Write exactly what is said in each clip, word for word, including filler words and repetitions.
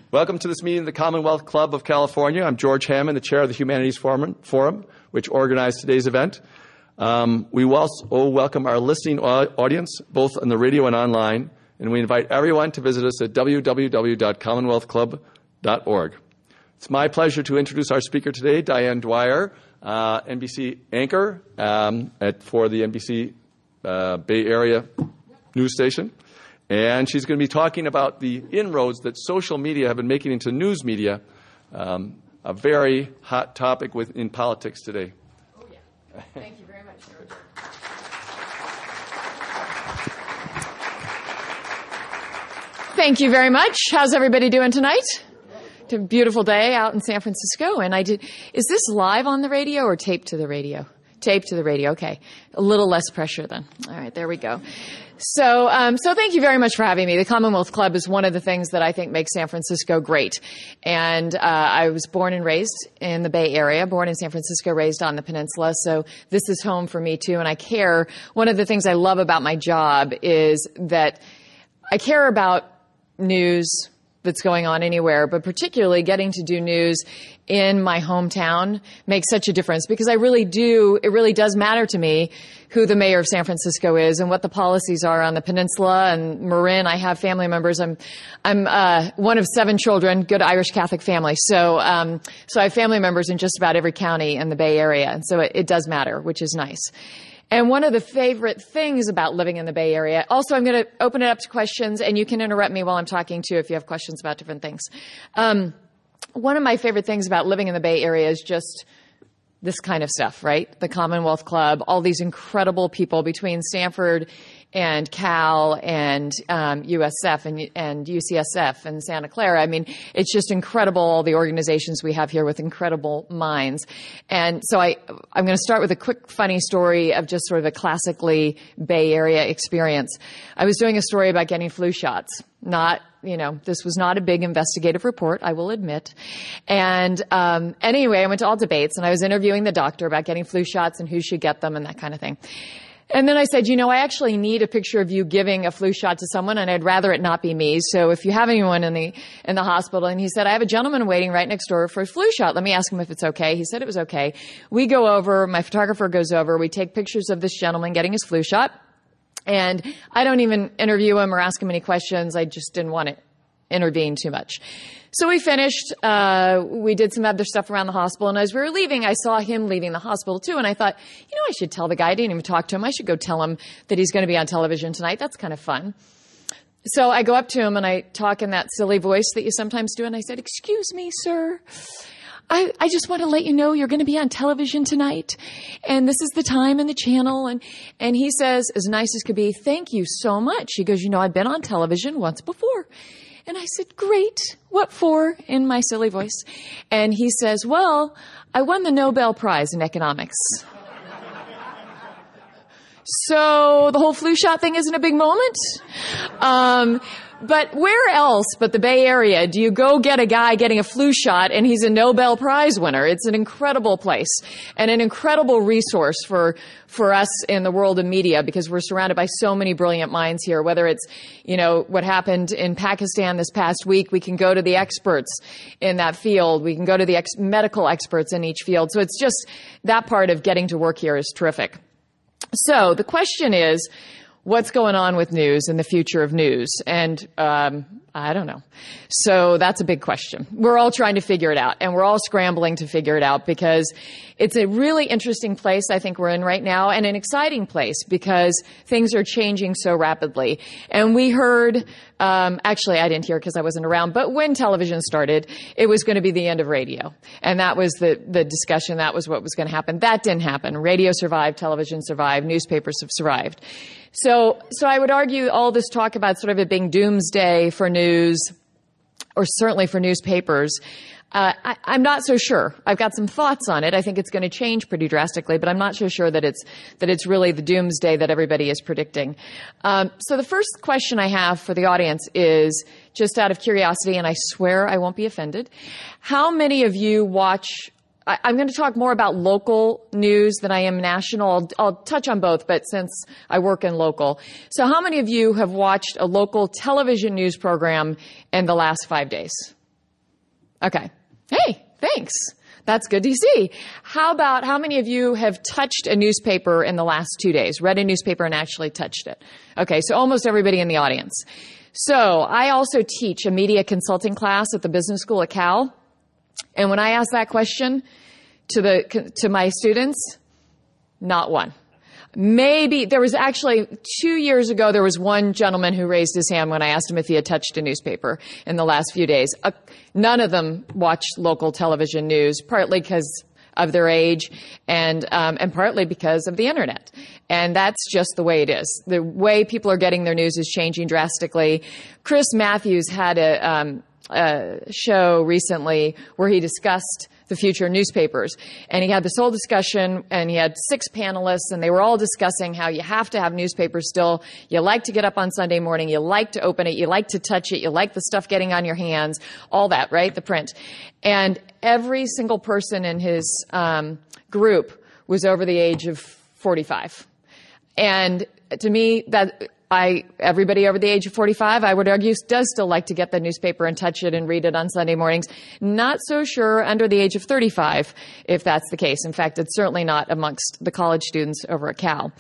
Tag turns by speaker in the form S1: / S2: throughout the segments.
S1: Welcome to this meeting of the Commonwealth Club of California. I'm George Hammond, the chair of the Humanities Forum, Forum which organized today's event. Um, we also welcome our listening audience, both on the radio and online, and we invite everyone to visit us at w w w dot commonwealth club dot org. It's my pleasure to introduce our speaker today, Diane Dwyer, uh, N B C anchor um, at, for the N B C uh, Bay Area news station. And she's going to be talking about the inroads that social media have been making into news media, um, a very hot topic within politics today.
S2: Oh, yeah. Thank you very much, George. Thank you very much. How's everybody doing tonight? It's a beautiful day out in San Francisco. And I did, is this live on the radio or taped to the radio? Taped to the radio. Okay. A little less pressure then. All right. There we go. So, um, so thank you very much for having me. The Commonwealth Club is one of the things that I think makes San Francisco great. And, uh, I was born and raised in the Bay Area, born in San Francisco, raised on the peninsula. So this is home for me too. And I care. One of the things I love about my job is that I care about news that's going on anywhere, but particularly getting to do news in my hometown makes such a difference because I really do, it really does matter to me who the mayor of San Francisco is and what the policies are on the peninsula. And Marin, I have family members. I'm, I'm, uh, one of seven children, good Irish Catholic family. So, um, so I have family members in just about every county in the Bay Area. And so it, it does matter, which is nice. And one of the favorite things about living in the Bay Area, also I'm going to open it up to questions, and you can interrupt me while I'm talking too if you have questions about different things. Um, one of my favorite things about living in the Bay Area is just this kind of stuff, right? The Commonwealth Club, all these incredible people between Stanford and Cal and um, U S F and, and U C S F and Santa Clara. I mean, it's just incredible, all the organizations we have here with incredible minds. And so I, I'm going to start with a quick funny story of just sort of a classically Bay Area experience. I was doing a story about getting flu shots. Not, you know, this was not a big investigative report, I will admit. And um, anyway, I went to all debates, and I was interviewing the doctor about getting flu shots and who should get them and that kind of thing. And then I said, you know, I actually need a picture of you giving a flu shot to someone, and I'd rather it not be me. So if you have anyone in the in the hospital, and he said, I have a gentleman waiting right next door for a flu shot. Let me ask him if it's okay. He said it was okay. We go over, my photographer goes over, we take pictures of this gentleman getting his flu shot. And I don't even interview him or ask him any questions. I just didn't want to intervene too much. So we finished. Uh, we did some other stuff around the hospital. And as we were leaving, I saw him leaving the hospital too. And I thought, you know, I should tell the guy. I didn't even talk to him. I should go tell him that he's going to be on television tonight. That's kind of fun. So I go up to him and I talk in that silly voice that you sometimes do. And I said, excuse me, sir. I, I just want to let you know you're going to be on television tonight. And this is the time and the channel. And, and he says, as nice as could be, thank you so much. He goes, you know, I've been on television once before. And I said, great. What for? In my silly voice. And he says, well, I won the Nobel Prize in economics. So the whole flu shot thing isn't a big moment. Um, But where else but the Bay Area do you go get a guy getting a flu shot and he's a Nobel Prize winner? It's an incredible place and an incredible resource for, for us in the world of media because we're surrounded by so many brilliant minds here. Whether it's, you know, what happened in Pakistan this past week, we can go to the experts in that field. We can go to the ex- medical experts in each field. So it's just that part of getting to work here is terrific. So the question is, what's going on with news and the future of news? And um, I don't know. So that's a big question. We're all trying to figure it out, and we're all scrambling to figure it out because it's a really interesting place I think we're in right now, and an exciting place because things are changing so rapidly. And we heard, um, actually I didn't hear because I wasn't around, but when television started, it was going to be the end of radio. And that was the, the discussion. That was what was going to happen. That didn't happen. Radio survived, television survived, newspapers have survived. So, so I would argue all this talk about sort of it being doomsday for news, or certainly for newspapers, uh, I, I'm not so sure. I've got some thoughts on it. I think it's going to change pretty drastically, but I'm not so sure that it's that it's really the doomsday that everybody is predicting. Um, so the first question I have for the audience is, just out of curiosity, and I swear I won't be offended, how many of you watch? I'm going to talk more about local news than I am national. I'll, I'll touch on both, but since I work in local. So how many of you have watched a local television news program in the last five days? Okay. Hey, thanks. That's good to see. How about, how many of you have touched a newspaper in the last two days? Read a newspaper and actually touched it? Okay, so almost everybody in the audience. So I also teach a media consulting class at the business school at Cal. And when I ask that question to the to my students, not one. Maybe there was actually two years ago, there was one gentleman who raised his hand when I asked him if he had touched a newspaper in the last few days. Uh, none of them watched local television news, partly because of their age and um, and partly because of the internet. And that's just the way it is. The way people are getting their news is changing drastically. Chris Matthews had a, um, a show recently where he discussed the future of newspapers. And he had this whole discussion, and he had six panelists, and they were all discussing how you have to have newspapers still. You like to get up on Sunday morning. You like to open it. You like to touch it. You like the stuff getting on your hands. All that, right? The print. And every single person in his um, group was over the age of forty-five. And to me, that I everybody over the age of forty-five, I would argue, does still like to get the newspaper and touch it and read it on Sunday mornings. Not so sure under the age of thirty-five if that's the case. In fact, it's certainly not amongst the college students over at Cal.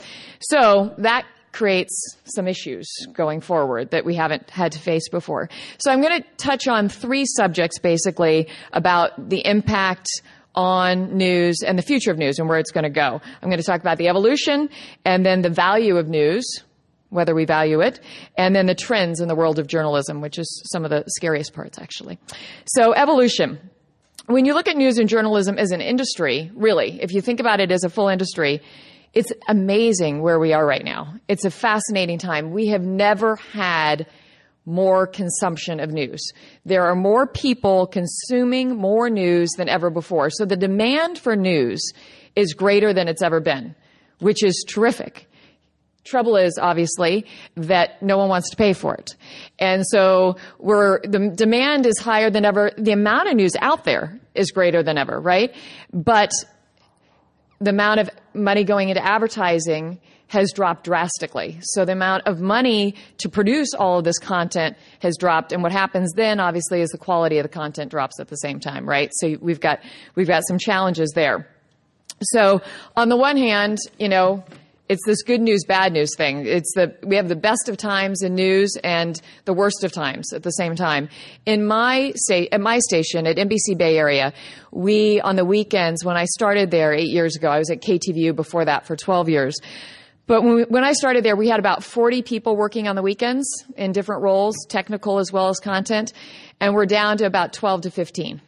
S2: So that creates some issues going forward that we haven't had to face before. So I'm going to touch on three subjects, basically, about the impact on news and the future of news and where it's going to go. I'm going to talk about the evolution and then the value of news, whether we value it, and then the trends in the world of journalism, which is some of the scariest parts, actually. So evolution. When you look at news and journalism as an industry, really, if you think about it as a full industry, it's amazing where we are right now. It's a fascinating time. We have never had more consumption of news. There are more people consuming more news than ever before. So the demand for news is greater than it's ever been, which is terrific. Trouble is, obviously, that no one wants to pay for it. And so we're, the demand is higher than ever. The amount of news out there is greater than ever, right? But the amount of money going into advertising has dropped drastically. So the amount of money to produce all of this content has dropped. And what happens then, obviously, is the quality of the content drops at the same time, right? So we've got, we've got some challenges there. So on the one hand, you know, it's this good news, bad news thing. It's the, we have the best of times in news and the worst of times at the same time. In my sta- at my station at N B C Bay Area, we, on the weekends, when I started there eight years ago, I was at K T V U before that for twelve years. But when, we, when I started there, we had about forty people working on the weekends in different roles, technical as well as content, and we're down to about twelve to fifteen.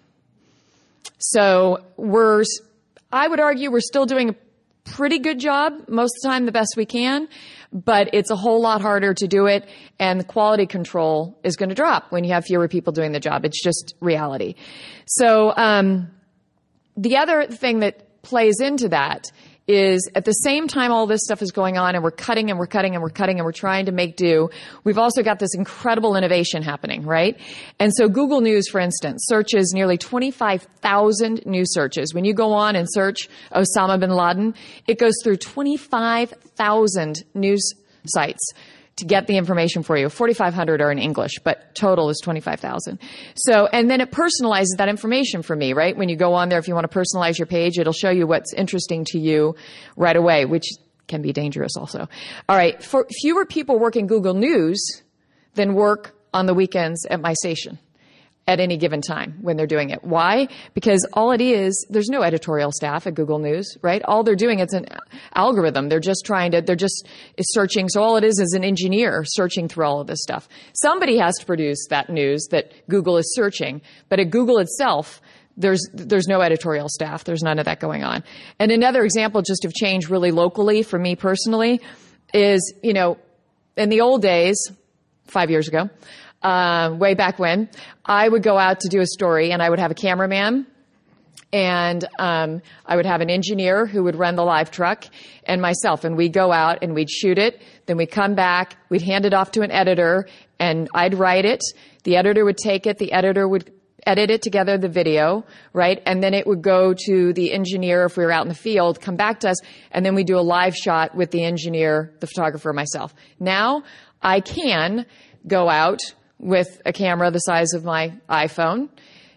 S2: So we're, I would argue we're still doing a pretty good job, most of the time the best we can, but it's a whole lot harder to do it, and the quality control is going to drop when you have fewer people doing the job. It's just reality. So um, the other thing that plays into that is at the same time all this stuff is going on and we're cutting and we're cutting and we're cutting and we're trying to make do, we've also got this incredible innovation happening, right? And so Google News, for instance, searches nearly twenty-five thousand news searches. When you go on and search Osama bin Laden, it goes through twenty-five thousand news sites to get the information for you. forty-five hundred are in English, but total is twenty-five thousand. So, and then it personalizes that information for me, right? When you go on there, if you want to personalize your page, it'll show you what's interesting to you right away, which can be dangerous also. All right. For fewer people work in Google News than work on the weekends at my station at any given time when they're doing it. Why? Because all it is, there's no editorial staff at Google News, right? All they're doing, it's an algorithm. They're just trying to, they're just searching. So all it is is an engineer searching through all of this stuff. Somebody has to produce that news that Google is searching. But at Google itself, there's, there's no editorial staff. There's none of that going on. And another example just of change really locally for me personally is, you know, in the old days, five years ago, Uh, way back when, I would go out to do a story and I would have a cameraman and um, I would have an engineer who would run the live truck and myself. And we'd go out and we'd shoot it. Then we'd come back. We'd hand it off to an editor and I'd write it. The editor would take it. The editor would edit it together, the video, right? And then it would go to the engineer if we were out in the field, come back to us, and then we do a live shot with the engineer, the photographer, myself. Now I can go out with a camera the size of my iPhone,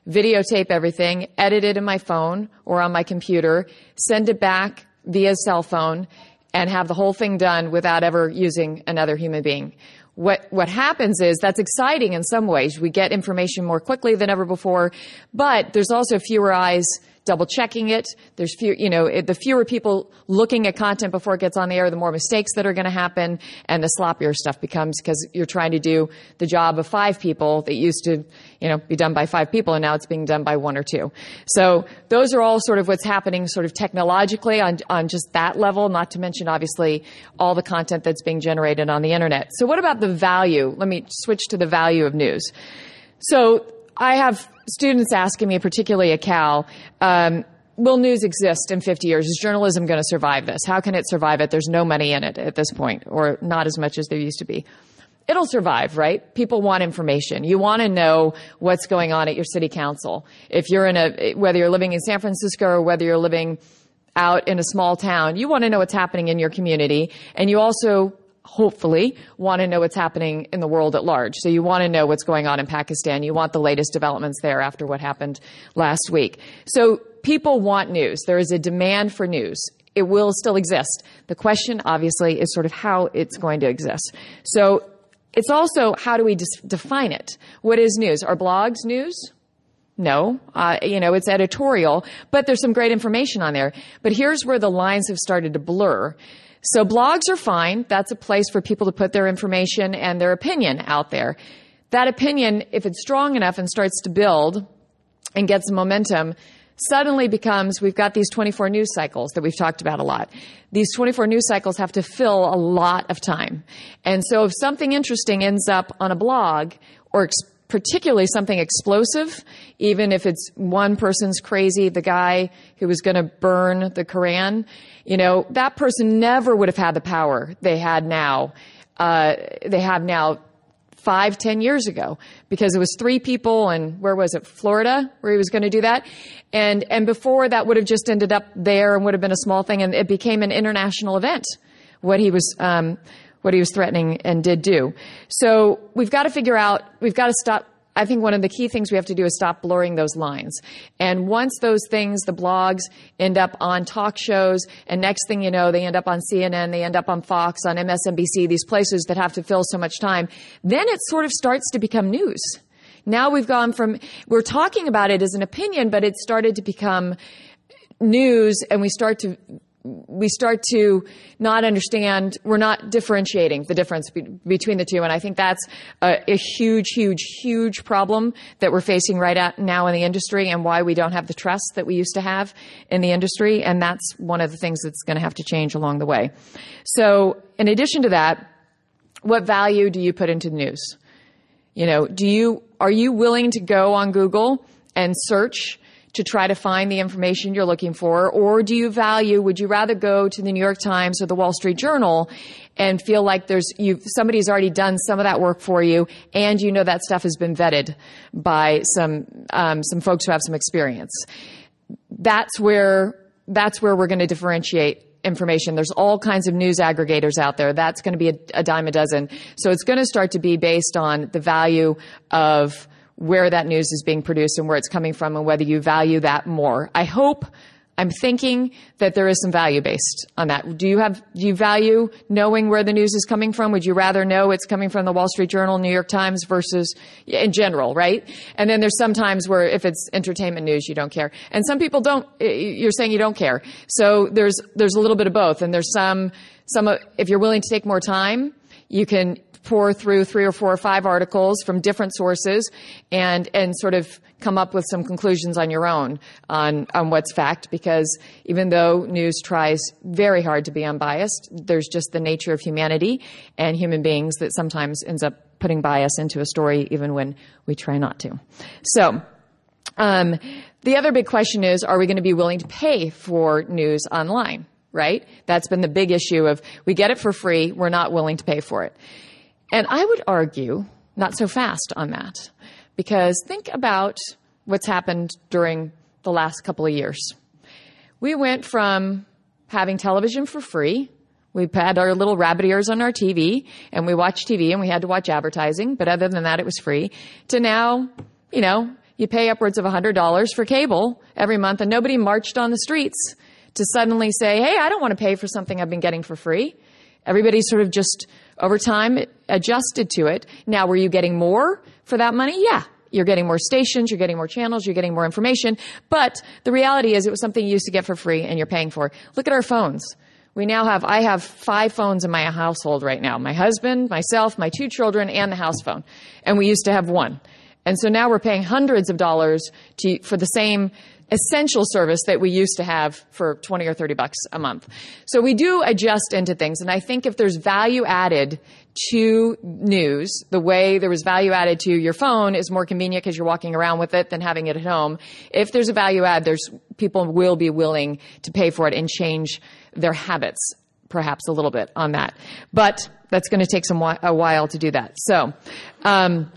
S2: videotape everything, edit it in my phone or on my computer, send it back via cell phone, and have the whole thing done without ever using another human being. What what happens is that's exciting in some ways. We get information more quickly than ever before, but there's also fewer eyes double checking it. There's few, you know, it, the fewer people looking at content before it gets on the air, the more mistakes that are going to happen, and the sloppier stuff becomes because you're trying to do the job of five people that used to, you know, be done by five people, and now it's being done by one or two. So those are all sort of what's happening sort of technologically on, on just that level, not to mention obviously all the content that's being generated on the internet. So what about the value? Let me switch to the value of news. So I have students asking me, particularly at Cal, um, will news exist in fifty years? Is journalism going to survive this? How can it survive it? There's no money in it at this point, or not as much as there used to be. It'll survive, right? People want information. You want to know what's going on at your city council. If you're in a, whether you're living in San Francisco or whether you're living out in a small town, you want to know what's happening in your community, and you also hopefully want to know what's happening in the world at large. So you want to know what's going on in Pakistan. You want the latest developments there after what happened last week. So people want news. There is a demand for news. It will still exist. The question, obviously, is sort of how it's going to exist. So it's also how do we dis- define it? What is news? Are blogs news? No. Uh, you know, it's editorial, but there's some great information on there. But here's where the lines have started to blur. So blogs are fine. That's a place for people to put their information and their opinion out there. That opinion, if it's strong enough and starts to build and gets some momentum, suddenly becomes, we've got these twenty-four news cycles that we've talked about a lot. These twenty-four news cycles have to fill a lot of time. And so if something interesting ends up on a blog, or ex- particularly something explosive, even if it's one person's crazy, the guy who was going to burn the Quran, you know, that person never would have had the power they had now, uh, they have now five, ten years ago, because it was three people, and where was it, Florida, where he was going to do that. And, and before that would have just ended up there and would have been a small thing, and it became an international event, what he was, um, what he was threatening and did do. So we've got to figure out, we've got to stop. I think one of the key things we have to do is stop blurring those lines. And once those things, the blogs, end up on talk shows, and next thing you know, they end up on C N N, they end up on Fox, on M S N B C, these places that have to fill so much time, then it sort of starts to become news. Now we've gone from, we're talking about it as an opinion, but it started to become news, and we start to we start to not understand, we're not differentiating the difference be, between the two. And I think that's a, a huge, huge, huge problem that we're facing right at now in the industry, and why we don't have the trust that we used to have in the industry. And that's one of the things that's going to have to change along the way. So in addition to that, what value do you put into the news? You know, do you, are you willing to go on Google and search to try to find the information you're looking for? Or do you value, would you rather go to the New York Times or the Wall Street Journal and feel like there's, you, somebody's already done some of that work for you, and you know that stuff has been vetted by some, um, some folks who have some experience? That's where, that's where we're going to differentiate information. There's all kinds of news aggregators out there. That's going to be a, a dime a dozen. So it's going to start to be based on the value of where that news is being produced and where it's coming from, and whether you value that more. I hope, I'm thinking that there is some value based on that. Do you have, do you value knowing where the news is coming from? Would you rather know it's coming from the Wall Street Journal, New York Times, versus in general, right? And then there's some times where if it's entertainment news, you don't care. And some people don't, you're saying you don't care. So there's, there's a little bit of both. And there's some, some, if you're willing to take more time, you can pour through three or four or five articles from different sources and, and sort of come up with some conclusions on your own on, on what's fact, because even though news tries very hard to be unbiased, there's just the nature of humanity and human beings that sometimes ends up putting bias into a story even when we try not to. So, um, the other big question is, are we going to be willing to pay for news online, right? That's been the big issue of, we get it for free, we're not willing to pay for it. And I would argue not so fast on that, because think about what's happened during the last couple of years. We went from having television for free. We had our little rabbit ears on our T V, and we watched T V, and we had to watch advertising, but other than that, it was free, to now, you know, you pay upwards of one hundred dollars for cable every month, and nobody marched on the streets to suddenly say, hey, I don't want to pay for something I've been getting for free. Everybody sort of just, over time, adjusted to it. Now, were you getting more for that money? Yeah. You're getting more stations, you're getting more channels, you're getting more information. But the reality is it was something you used to get for free and you're paying for. Look at our phones. We now have, I have five phones in my household right now. My husband, myself, my two children, and the house phone. And we used to have one. And so now we're paying hundreds of dollars to, for the same essential service that we used to have for twenty or thirty bucks a month. So we do adjust into things. And I think if there's value added to news, the way there was value added to your phone is more convenient because you're walking around with it than having it at home. If there's a value add, there's people will be willing to pay for it and change their habits perhaps a little bit on that. But that's going to take some a while to do that. So um,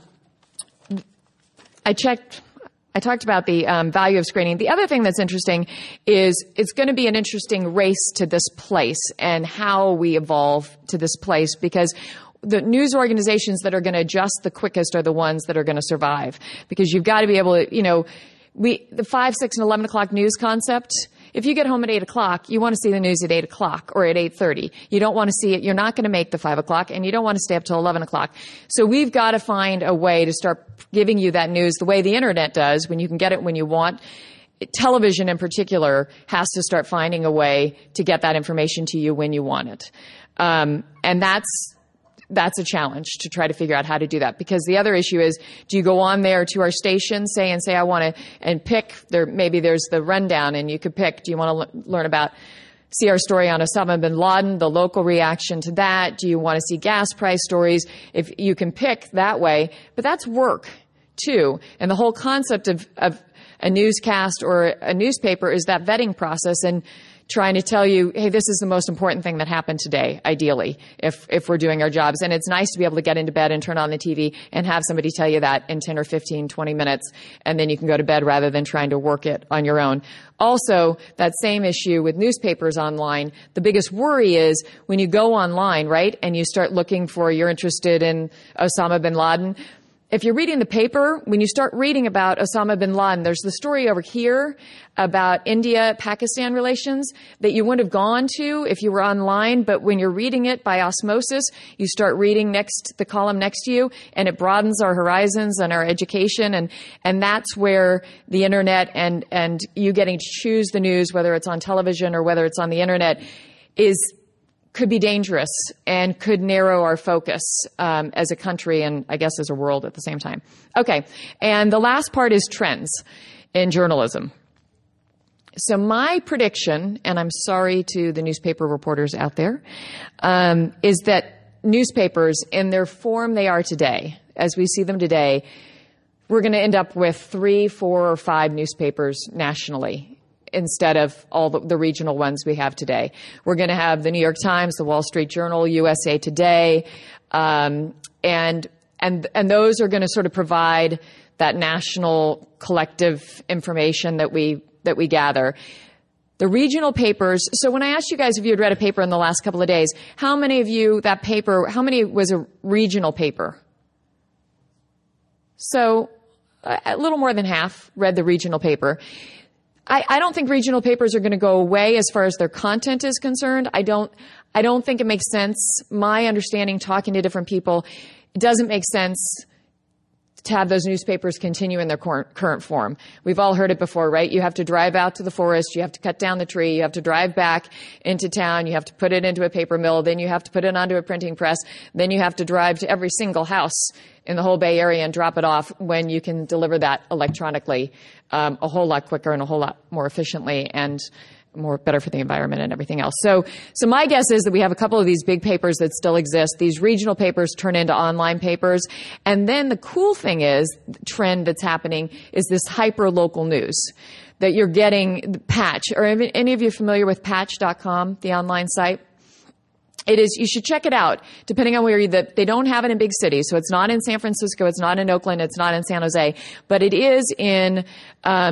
S2: I checked. I talked about the um, value of screening. The other thing that's interesting is it's going to be an interesting race to this place and how we evolve to this place, because the news organizations that are going to adjust the quickest are the ones that are going to survive, because you've got to be able to, you know, we, the five, six, and eleven o'clock news concept. If you get home at eight o'clock, you want to see the news at eight o'clock or at eight thirty. You don't want to see it. You're not going to make the five o'clock, and you don't want to stay up till eleven o'clock. So we've got to find a way to start giving you that news the way the internet does, when you can get it when you want. Television in particular has to start finding a way to get that information to you when you want it. Um, and that's That's a challenge to try to figure out how to do that, because the other issue is, do you go on there to our station, say, and say, I want to, and pick, there, maybe there's the rundown, and you could pick, do you want to l- learn about, see our story on Osama bin Laden, the local reaction to that? Do you want to see gas price stories? If you can pick that way, but that's work too. And the whole concept of, of a newscast or a newspaper is that vetting process, and trying to tell you, hey, this is the most important thing that happened today, ideally, if if we're doing our jobs. And it's nice to be able to get into bed and turn on the T V and have somebody tell you that in ten or fifteen, twenty minutes, and then you can go to bed rather than trying to work it on your own. Also, that same issue with newspapers online, the biggest worry is when you go online, right, and you start looking for, you're interested in Osama bin Laden. If you're reading the paper, when you start reading about Osama bin Laden, there's the story over here about India-Pakistan relations that you wouldn't have gone to if you were online, but when you're reading it by osmosis, you start reading next the column next to you, and it broadens our horizons and our education, and and that's where the internet and and you getting to choose the news, whether it's on television or whether it's on the internet, is could be dangerous and could narrow our focus um, as a country and I guess as a world at the same time. Okay, and the last part is trends in journalism. So my prediction, and I'm sorry to the newspaper reporters out there, um, is that newspapers in their form they are today, as we see them today, we're going to end up with three, four, or five newspapers nationally, instead of all the, the regional ones we have today. We're going to have the New York Times, the Wall Street Journal, U S A Today, um, and and and those are going to sort of provide that national collective information that we that we gather. The regional papers. So when I asked you guys if you had read a paper in the last couple of days, how many of you that paper? How many was a regional paper? So a little more than half read the regional paper. I, I don't think regional papers are going to go away as far as their content is concerned. I don't, I don't think it makes sense. My understanding, talking to different people, it doesn't make sense to have those newspapers continue in their current, current form. We've all heard it before, right? You have to drive out to the forest, you have to cut down the tree, you have to drive back into town, you have to put it into a paper mill, then you have to put it onto a printing press, then you have to drive to every single house in the whole Bay Area and drop it off, when you can deliver that electronically um, a whole lot quicker and a whole lot more efficiently and more better for the environment and everything else. So, so my guess is that we have a couple of these big papers that still exist. These regional papers turn into online papers. And then the cool thing is, the trend that's happening is this hyper-local news that you're getting. The Patch. Are any of you familiar with patch dot com, the online site? It is, you should check it out, depending on where you, the, they don't have it in big cities. So it's not in San Francisco, it's not in Oakland, it's not in San Jose, but it is in, um,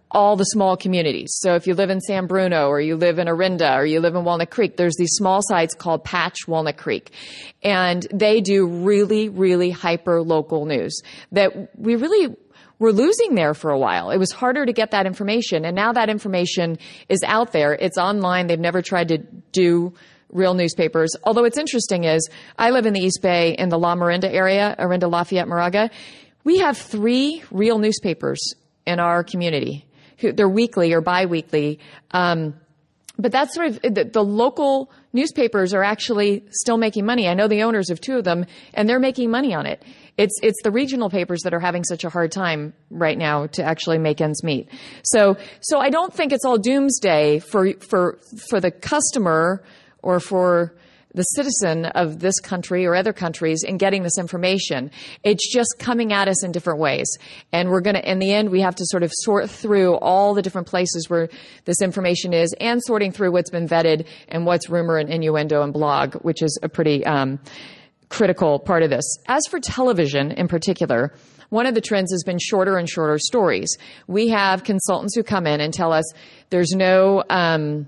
S2: all the small communities. So if you live in San Bruno or you live in Orinda or you live in Walnut Creek, there's these small sites called Patch Walnut Creek. And they do really, really hyper local news that we really were losing there for a while. It was harder to get that information. And now that information is out there. It's online. They've never tried to do real newspapers. Although what's interesting is I live in the East Bay in the La Miranda area, Orinda, Lafayette, Moraga. We have three real newspapers in our community. They're weekly or biweekly. Um, but that's sort of the, the local newspapers are actually still making money. I know the owners of two of them, and they're making money on it. It's it's the regional papers that are having such a hard time right now to actually make ends meet. So so I don't think it's all doomsday for for for the customer or for the citizen of this country or other countries in getting this information. It's just coming at us in different ways. And we're going to, in the end, we have to sort of sort through all the different places where this information is and sorting through what's been vetted and what's rumor and innuendo and blog, which is a pretty um, critical part of this. As for television in particular, one of the trends has been shorter and shorter stories. We have consultants who come in and tell us there's no... Um,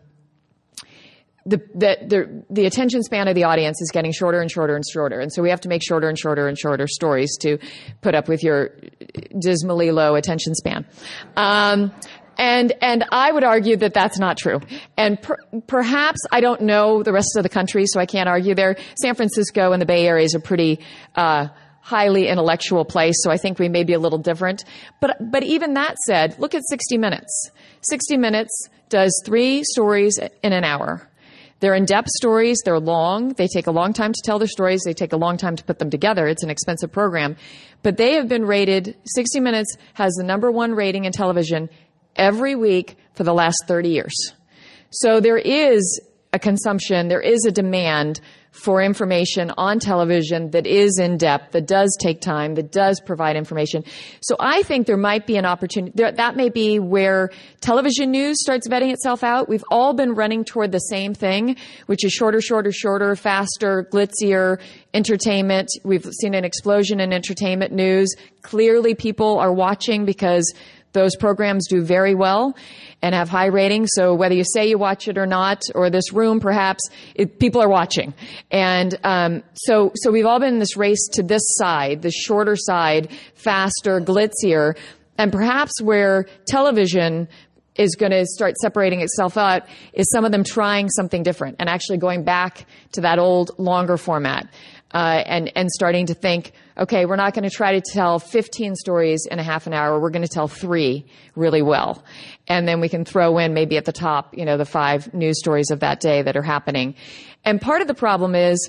S2: The, the, the, the attention span of the audience is getting shorter and shorter and shorter. And so we have to make shorter and shorter and shorter stories to put up with your dismally low attention span. Um, and, and I would argue that that's not true. And per, perhaps I don't know the rest of the country, so I can't argue there. San Francisco and the Bay Area is a pretty, uh, highly intellectual place, so I think we may be a little different. But, but even that said, look at sixty minutes. sixty minutes does three stories in an hour. They're in-depth stories. They're long. They take a long time to tell their stories. They take a long time to put them together. It's an expensive program. But they have been rated, sixty minutes has the number one rating in television every week for the last thirty years. So there is a consumption, there is a demand for information on television that is in depth, that does take time, that does provide information. So I think there might be an opportunity, there, that may be where television news starts vetting itself out. We've all been running toward the same thing, which is shorter, shorter, shorter, faster, glitzier entertainment. We've seen an explosion in entertainment news. Clearly people are watching because those programs do very well and have high ratings. So whether you say you watch it or not, or this room perhaps, it, people are watching. And um, so so we've all been in this race to this side, the shorter side, faster, glitzier. And perhaps where television is going to start separating itself out is some of them trying something different and actually going back to that old, longer format. Uh, and, and starting to think, okay, we're not going to try to tell fifteen stories in a half an hour. We're going to tell three really well. And then we can throw in maybe at the top, you know, the five news stories of that day that are happening. And part of the problem is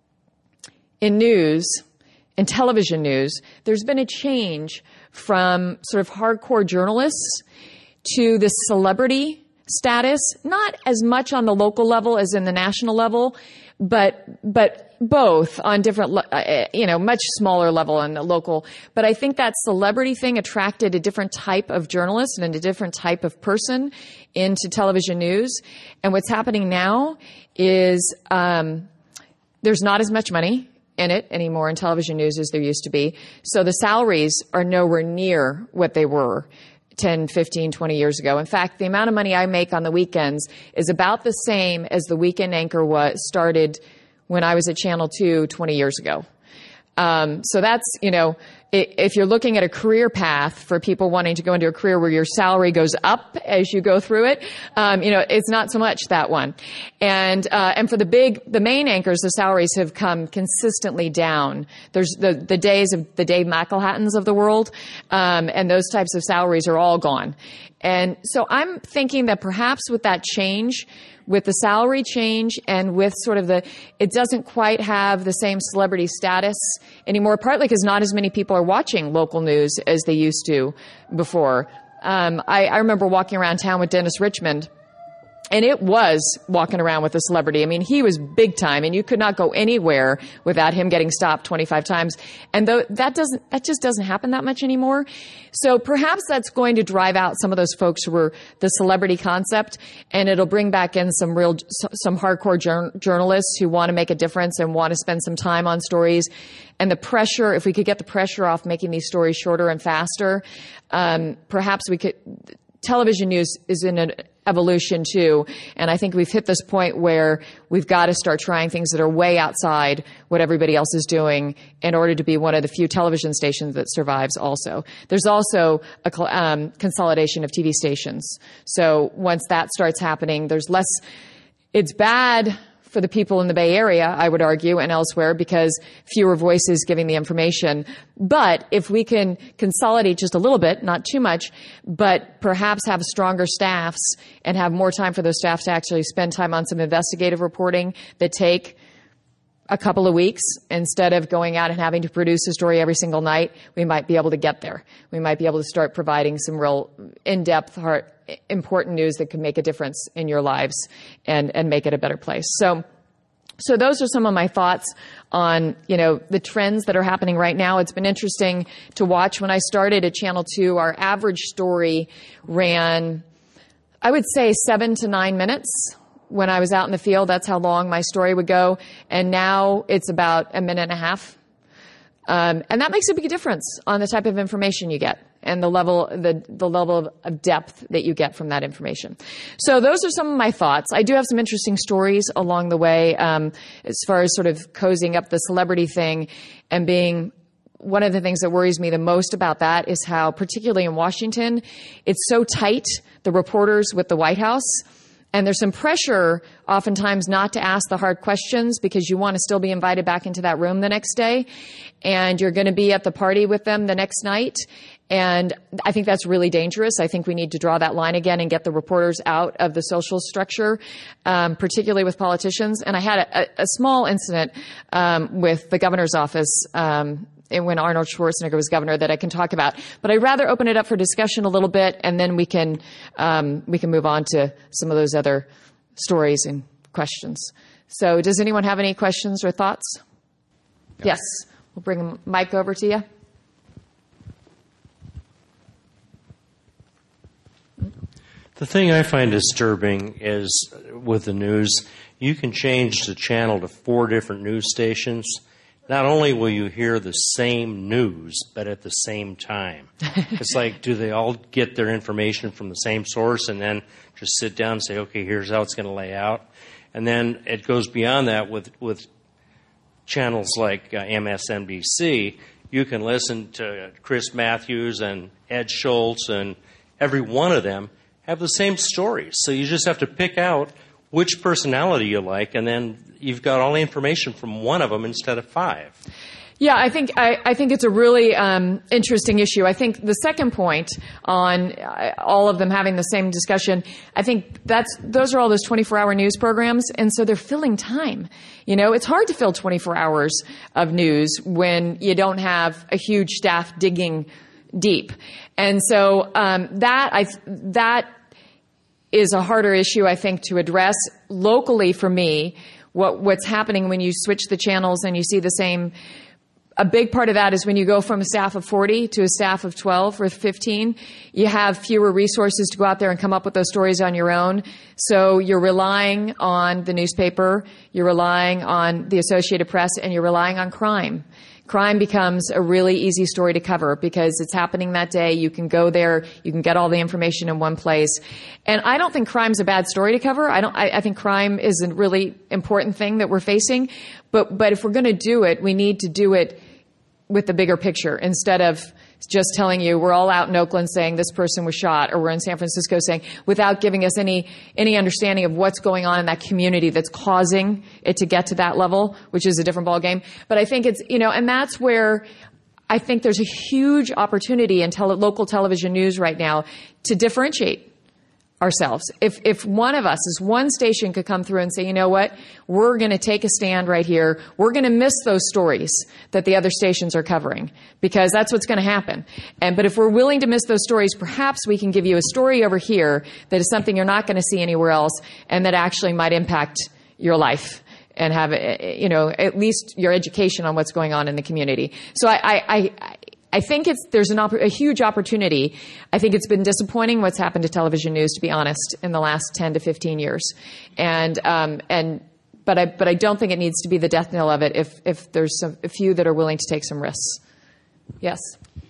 S2: in news, in television news, there's been a change from sort of hardcore journalists to this celebrity status, not as much on the local level as in the national level, but, but, both on different, uh, you know, much smaller level on the local. But I think that celebrity thing attracted a different type of journalist and a different type of person into television news. And what's happening now is um, there's not as much money in it anymore in television news as there used to be. So the salaries are nowhere near what they were ten, fifteen, twenty years ago. In fact, the amount of money I make on the weekends is about the same as the weekend anchor was started when I was at Channel two twenty years ago. Um, so that's, you know, if you're looking at a career path for people wanting to go into a career where your salary goes up as you go through it, um, you know, it's not so much that one. And, uh, and for the big, the main anchors, the salaries have come consistently down. There's the, the days of the Dave McElhattons of the world, um, and those types of salaries are all gone. And so I'm thinking that perhaps with that change, with the salary change and with sort of the, it doesn't quite have the same celebrity status anymore, partly because not as many people are watching local news as they used to before. Um, I, I remember walking around town with Dennis Richmond, and it was walking around with a celebrity. I mean, he was big time, and you could not go anywhere without him getting stopped twenty-five times. And though that doesn't, that just doesn't happen that much anymore. So perhaps that's going to drive out some of those folks who were the celebrity concept, and it'll bring back in some real, some hardcore jour- journalists who want to make a difference and want to spend some time on stories. And the pressure, if we could get the pressure off making these stories shorter and faster, um, perhaps we could, television news is in an evolution too. And I think we've hit this point where we've got to start trying things that are way outside what everybody else is doing in order to be one of the few television stations that survives also. There's also a um, consolidation of T V stations. So once that starts happening, there's less, it's bad for the people in the Bay Area, I would argue, and elsewhere, because fewer voices giving the information. But if we can consolidate just a little bit, not too much, but perhaps have stronger staffs and have more time for those staff to actually spend time on some investigative reporting that take a couple of weeks instead of going out and having to produce a story every single night, we might be able to get there. We might be able to start providing some real in-depth, hard, important news that can make a difference in your lives and, and make it a better place. So, so those are some of my thoughts on, you know, the trends that are happening right now. It's been interesting to watch. When I started at Channel two, our average story ran, I would say, seven to nine minutes. When I was out in the field, that's how long my story would go. And now it's about a minute and a half. Um, and that makes a big difference on the type of information you get and the level, the, the level of, of depth that you get from that information. So those are some of my thoughts. I do have some interesting stories along the way, um, as far as sort of cozying up the celebrity thing and being, one of the things that worries me the most about that is how, particularly in Washington, it's so tight, the reporters with the White House. And there's some pressure oftentimes not to ask the hard questions because you want to still be invited back into that room the next day. And you're going to be at the party with them the next night. And I think that's really dangerous. I think we need to draw that line again and get the reporters out of the social structure, um, particularly with politicians. And I had a, a small incident um, with the governor's office um when Arnold Schwarzenegger was governor that I can talk about. But I'd rather open it up for discussion a little bit, and then we can um, we can move on to some of those other stories and questions. So does anyone have any questions or thoughts? Yeah. Yes. We'll bring a mic over to you.
S3: The thing I find disturbing is with the news, you can change the channel to four different news stations. Not only will you hear the same news, but at the same time. It's like, do they all get their information from the same source and then just sit down and say, okay, here's how it's going to lay out? And then it goes beyond that with, with channels like uh, M S N B C. You can listen to Chris Matthews and Ed Schultz, and every one of them have the same stories. So you just have to pick out which personality you like, and then you've got all the information from one of them instead of five.
S2: Yeah, I think I, I think it's a really um, interesting issue. I think the second point on uh, all of them having the same discussion, I think that's those are all those twenty-four hour news programs, and so they're filling time. You know, it's hard to fill twenty-four hours of news when you don't have a huge staff digging deep, and so um, that I that. is a harder issue, I think, to address locally for me. What, what's happening when you switch the channels and you see the same, a big part of that is when you go from a staff of forty to a staff of twelve or fifteen, you have fewer resources to go out there and come up with those stories on your own. So you're relying on the newspaper, you're relying on the Associated Press, and you're relying on crime. Crime becomes a really easy story to cover because it's happening that day. You can go there. You can get all the information in one place. And I don't think crime's a bad story to cover. I don't, I, I think crime is a really important thing that we're facing. But, but if we're going to do it, we need to do it with the bigger picture instead of just telling you we're all out in Oakland saying this person was shot, or we're in San Francisco saying, without giving us any any understanding of what's going on in that community that's causing it to get to that level, which is a different ballgame. But I think it's, you know, and that's where I think there's a huge opportunity in tele- local television news right now to differentiate ourselves. If if one of us, as one station, could come through and say, you know what, we're going to take a stand right here. We're going to miss those stories that the other stations are covering, because that's what's going to happen. And but if we're willing to miss those stories, perhaps we can give you a story over here that is something you're not going to see anywhere else, and that actually might impact your life and have, you know, at least your education on what's going on in the community. So I, I, I I think it's there's an opp- a huge opportunity. I think it's been disappointing what's happened to television news, to be honest, in the last ten to fifteen years. And um, and but I but I don't think it needs to be the death knell of it if if there's some, a few that are willing to take some risks. Yes.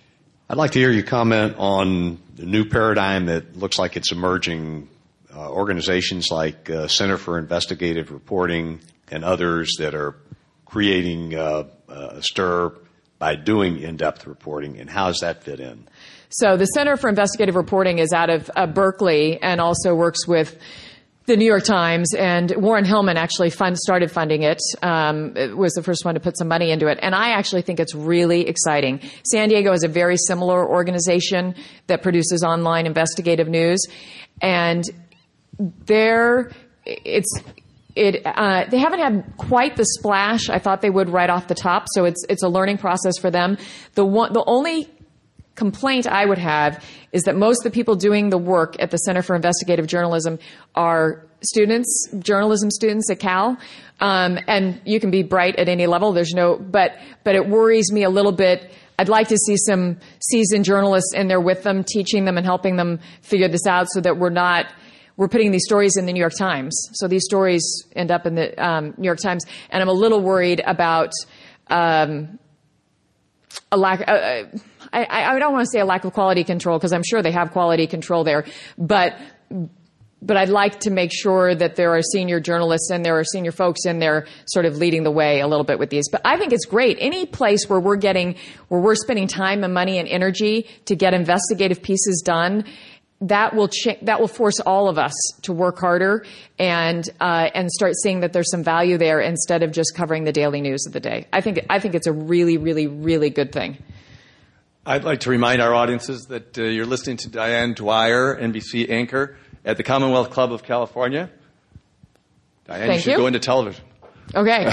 S4: I'd like to hear you comment on the new paradigm that looks like it's emerging, uh, organizations like uh, Center for Investigative Reporting and others that are creating uh, a stir by doing in-depth reporting, and how does that fit in?
S2: So the Center for Investigative Reporting is out of uh, Berkeley and also works with the New York Times, and Warren Hillman actually fund, started funding it. Um, it was the first one to put some money into it. And I actually think it's really exciting. San Diego has a very similar organization that produces online investigative news. And there, it's, it, uh, they haven't had quite the splash I thought they would right off the top. So it's, it's a learning process for them. The one, the only complaint I would have is that most of the people doing the work at the Center for Investigative Journalism are students, journalism students at Cal. Um, and you can be bright at any level. There's no, but, but it worries me a little bit. I'd like to see some seasoned journalists in there with them, teaching them and helping them figure this out so that we're not, we're putting these stories in the New York Times. So these stories end up in the um, New York Times. And I'm a little worried about um, a lack, uh, I, I don't want to say a lack of quality control, because I'm sure they have quality control there, but but I'd like to make sure that there are senior journalists and there are senior folks in there sort of leading the way a little bit with these. But I think it's great. Any place where we're getting, where we're spending time and money and energy to get investigative pieces done, that will ch- that will force all of us to work harder and uh, and start seeing that there's some value there instead of just covering the daily news of the day. I think I think it's a really, really, really good thing.
S1: I'd like to remind our audiences that uh, you're listening to Diane Dwyer, N B C anchor at the Commonwealth Club of California. Diane,
S2: Thank
S1: you should
S2: you.
S1: go into television.
S2: Okay.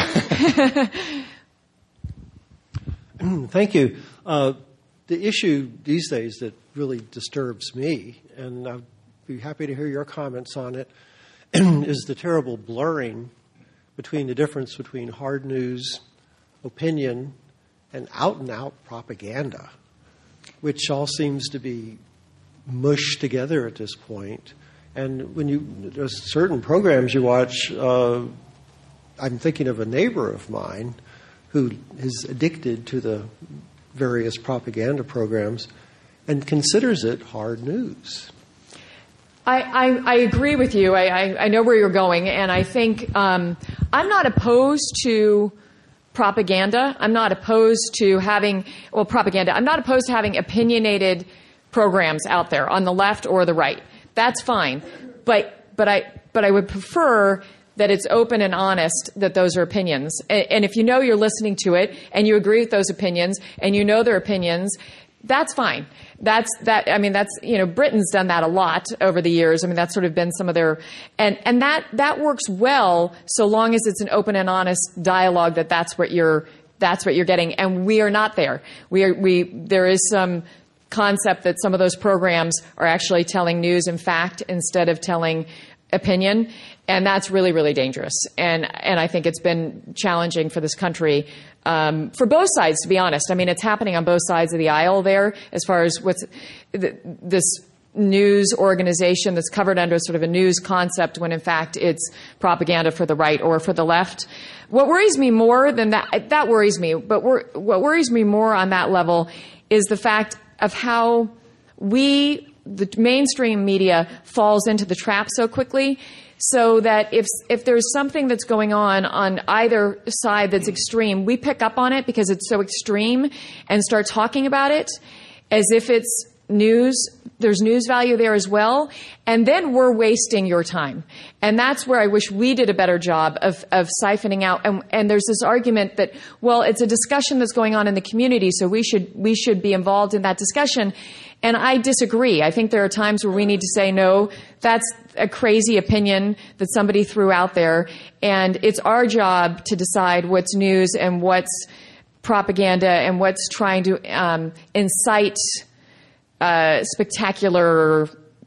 S5: Thank you. Uh, the issue these days that really disturbs me, and I'd be happy to hear your comments on it, is the terrible blurring between the difference between hard news, opinion, and out-and-out propaganda, which all seems to be mushed together at this point. And when you, there's certain programs you watch, uh, I'm thinking of a neighbor of mine who is addicted to the various propaganda programs and considers it hard news.
S2: I, I, I agree with you. I, I, I know where you're going, and I think um, I'm not opposed to propaganda. I'm not opposed to having, well, propaganda. I'm not opposed to having opinionated programs out there on the left or the right. That's fine. But, but I, but I would prefer that it's open and honest, that those are opinions. And, and if you know you're listening to it and you agree with those opinions and you know their opinions, that's fine. That's that. I mean, that's, you know, Britain's done that a lot over the years. I mean, that's sort of been some of their, and and that that works well so long as it's an open and honest dialogue. That that's what you're that's what you're getting. And we are not there. We are we there is some concept that some of those programs are actually telling news and fact instead of telling opinion, and that's really, really dangerous. And and I think it's been challenging for this country, um, for both sides, to be honest. I mean, it's happening on both sides of the aisle there, as far as what's th- this news organization that's covered under sort of a news concept, when in fact it's propaganda for the right or for the left. What worries me more than that, that worries me, but wor- what worries me more on that level is the fact of how we, the mainstream media, falls into the trap so quickly, so that if if there's something that's going on on either side that's extreme, we pick up on it because it's so extreme and start talking about it as if it's news. There's news value there as well. And then we're wasting your time. And that's where I wish we did a better job of, of siphoning out. And, and there's this argument that, well, it's a discussion that's going on in the community, so we should, we should be involved in that discussion. And I disagree. I think there are times where we need to say, no, that's a crazy opinion that somebody threw out there. And it's our job to decide what's news and what's propaganda and what's trying to um, incite Uh, spectacular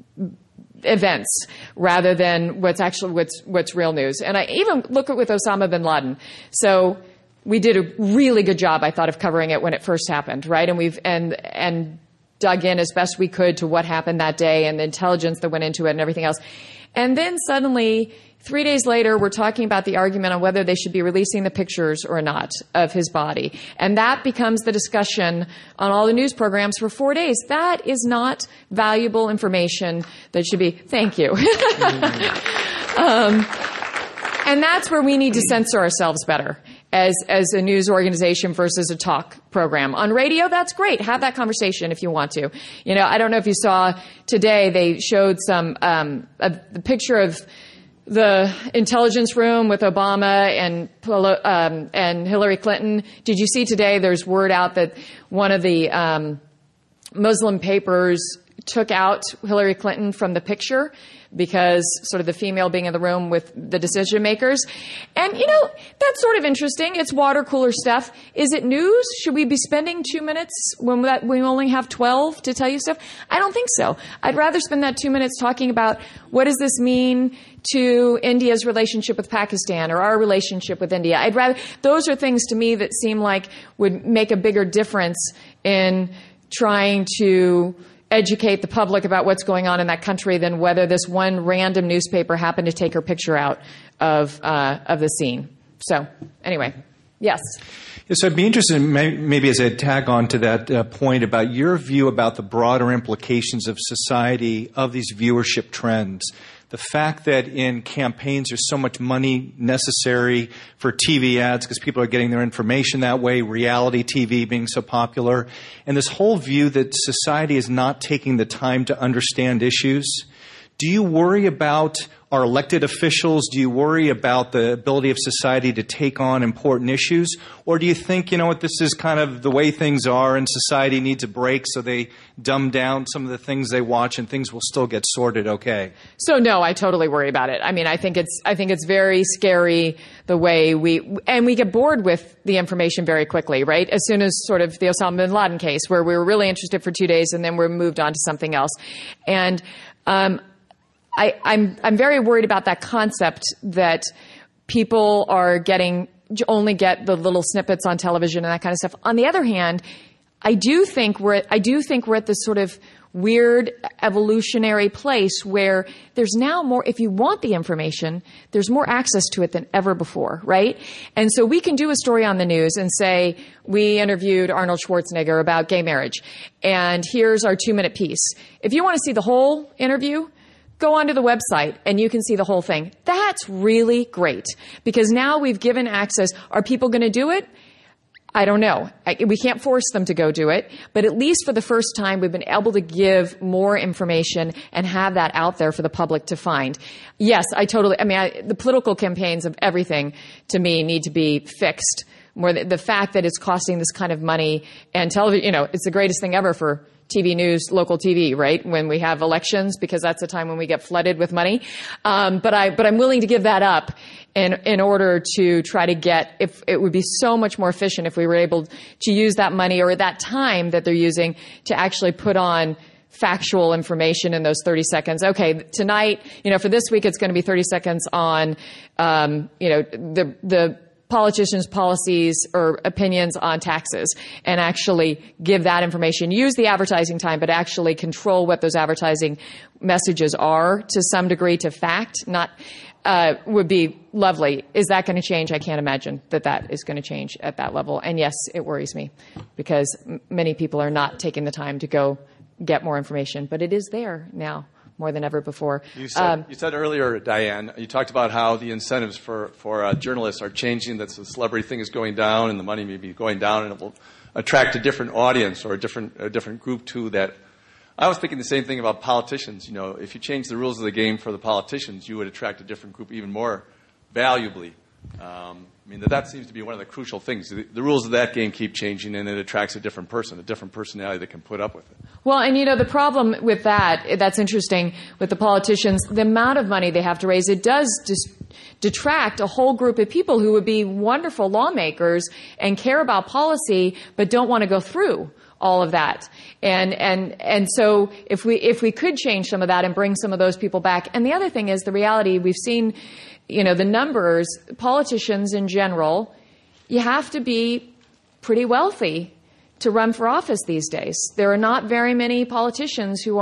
S2: events rather than what's actually what's what's real news. And I even look at with Osama bin Laden. So we did a really good job, I thought, of covering it when it first happened, right? And we've and and dug in as best we could to what happened that day and the intelligence that went into it and everything else. And then suddenly, Three days later, we're talking about the argument on whether they should be releasing the pictures or not of his body. And that becomes the discussion on all the news programs for four days. That is not valuable information that should be, thank you. um, and that's where we need to censor ourselves better as, as a news organization versus a talk program. On radio, that's great. Have that conversation if you want to. You know, I don't know if you saw today, they showed some, um, a, the picture of the intelligence room with Obama and um, and Hillary Clinton. Did you see today there's word out that one of the um, Muslim papers took out Hillary Clinton from the picture because sort of the female being in the room with the decision makers. And, you know, that's sort of interesting. It's water cooler stuff. Is it news? Should we be spending two minutes when that, we only have twelve to tell you stuff? I don't think so. I'd rather spend that two minutes talking about what does this mean to India's relationship with Pakistan or our relationship with India. I'd rather, those are things to me that seem like would make a bigger difference in trying to educate the public about what's going on in that country than whether this one random newspaper happened to take her picture out of uh, of the scene. So, anyway, yes.
S6: Yes, so I'd be interested in may- maybe as a tag on to that uh, point about your view about the broader implications of society of these viewership trends. The fact that in campaigns there's so much money necessary for T V ads because people are getting their information that way, reality T V being so popular, and this whole view that society is not taking the time to understand issues. Do you worry about our elected officials? Do you worry about the ability of society to take on important issues? Or do you think, you know what, this is kind of the way things are and society needs a break so they dumb down some of the things they watch and things will still get sorted okay?
S2: So no, I totally worry about it. I mean, I think it's, I think it's very scary the way we, and we get bored with the information very quickly, right? As soon as sort of the Osama bin Laden case where we were really interested for two days and then we're moved on to something else. And, um, I, I'm I'm very worried about that concept that people are getting only get the little snippets on television and that kind of stuff. On the other hand, I do think we're at, I do think we're at this sort of weird evolutionary place where there's now more. If you want the information, there's more access to it than ever before, right? And so we can do a story on the news and say we interviewed Arnold Schwarzenegger about gay marriage, and here's our two minute piece. If you want to see the whole interview, go onto the website and you can see the whole thing. That's really great because now we've given access. Are people going to do it? I don't know. I, we can't force them to go do it, but at least for the first time, we've been able to give more information and have that out there for the public to find. Yes, I totally, I mean, I, the political campaigns of everything to me need to be fixed. More the, the fact that it's costing this kind of money and television, you know, it's the greatest thing ever for T V news, local T V, right? When we have elections, because that's the time when we get flooded with money. Um, but I, but I'm willing to give that up in, in order to try to get, if it would be so much more efficient if we were able to use that money or that time that they're using to actually put on factual information in those thirty seconds. Okay, tonight, you know, for this week, it's going to be thirty seconds on, um, you know, the, the, politicians' policies or opinions on taxes and actually give that information. Use the advertising time, but actually control what those advertising messages are to some degree to fact, not uh, would be lovely. Is that going to change? I can't imagine that that is going to change at that level. And yes, it worries me because m- many people are not taking the time to go get more information, but it is there now more than ever before.
S1: You said, um, you said earlier, Diane, you talked about how the incentives for, for uh, journalists are changing, that the celebrity thing is going down and the money may be going down and it will attract a different audience or a different, a different group to that. I was thinking the same thing about politicians. You know, if you change the rules of the game for the politicians, you would attract a different group even more valuably. Um, I mean, that, that seems to be one of the crucial things. The, the rules of that game keep changing, and it attracts a different person, a different personality that can put up with it.
S2: Well, and you know, the problem with that, that's interesting with the politicians, the amount of money they have to raise, it does just detract a whole group of people who would be wonderful lawmakers and care about policy, but don't want to go through all of that. And, and, and so if we, if we could change some of that and bring some of those people back. And the other thing is the reality we've seen, you know, the numbers, politicians in general, you have to be pretty wealthy to run for office these days. There are not very many politicians who aren't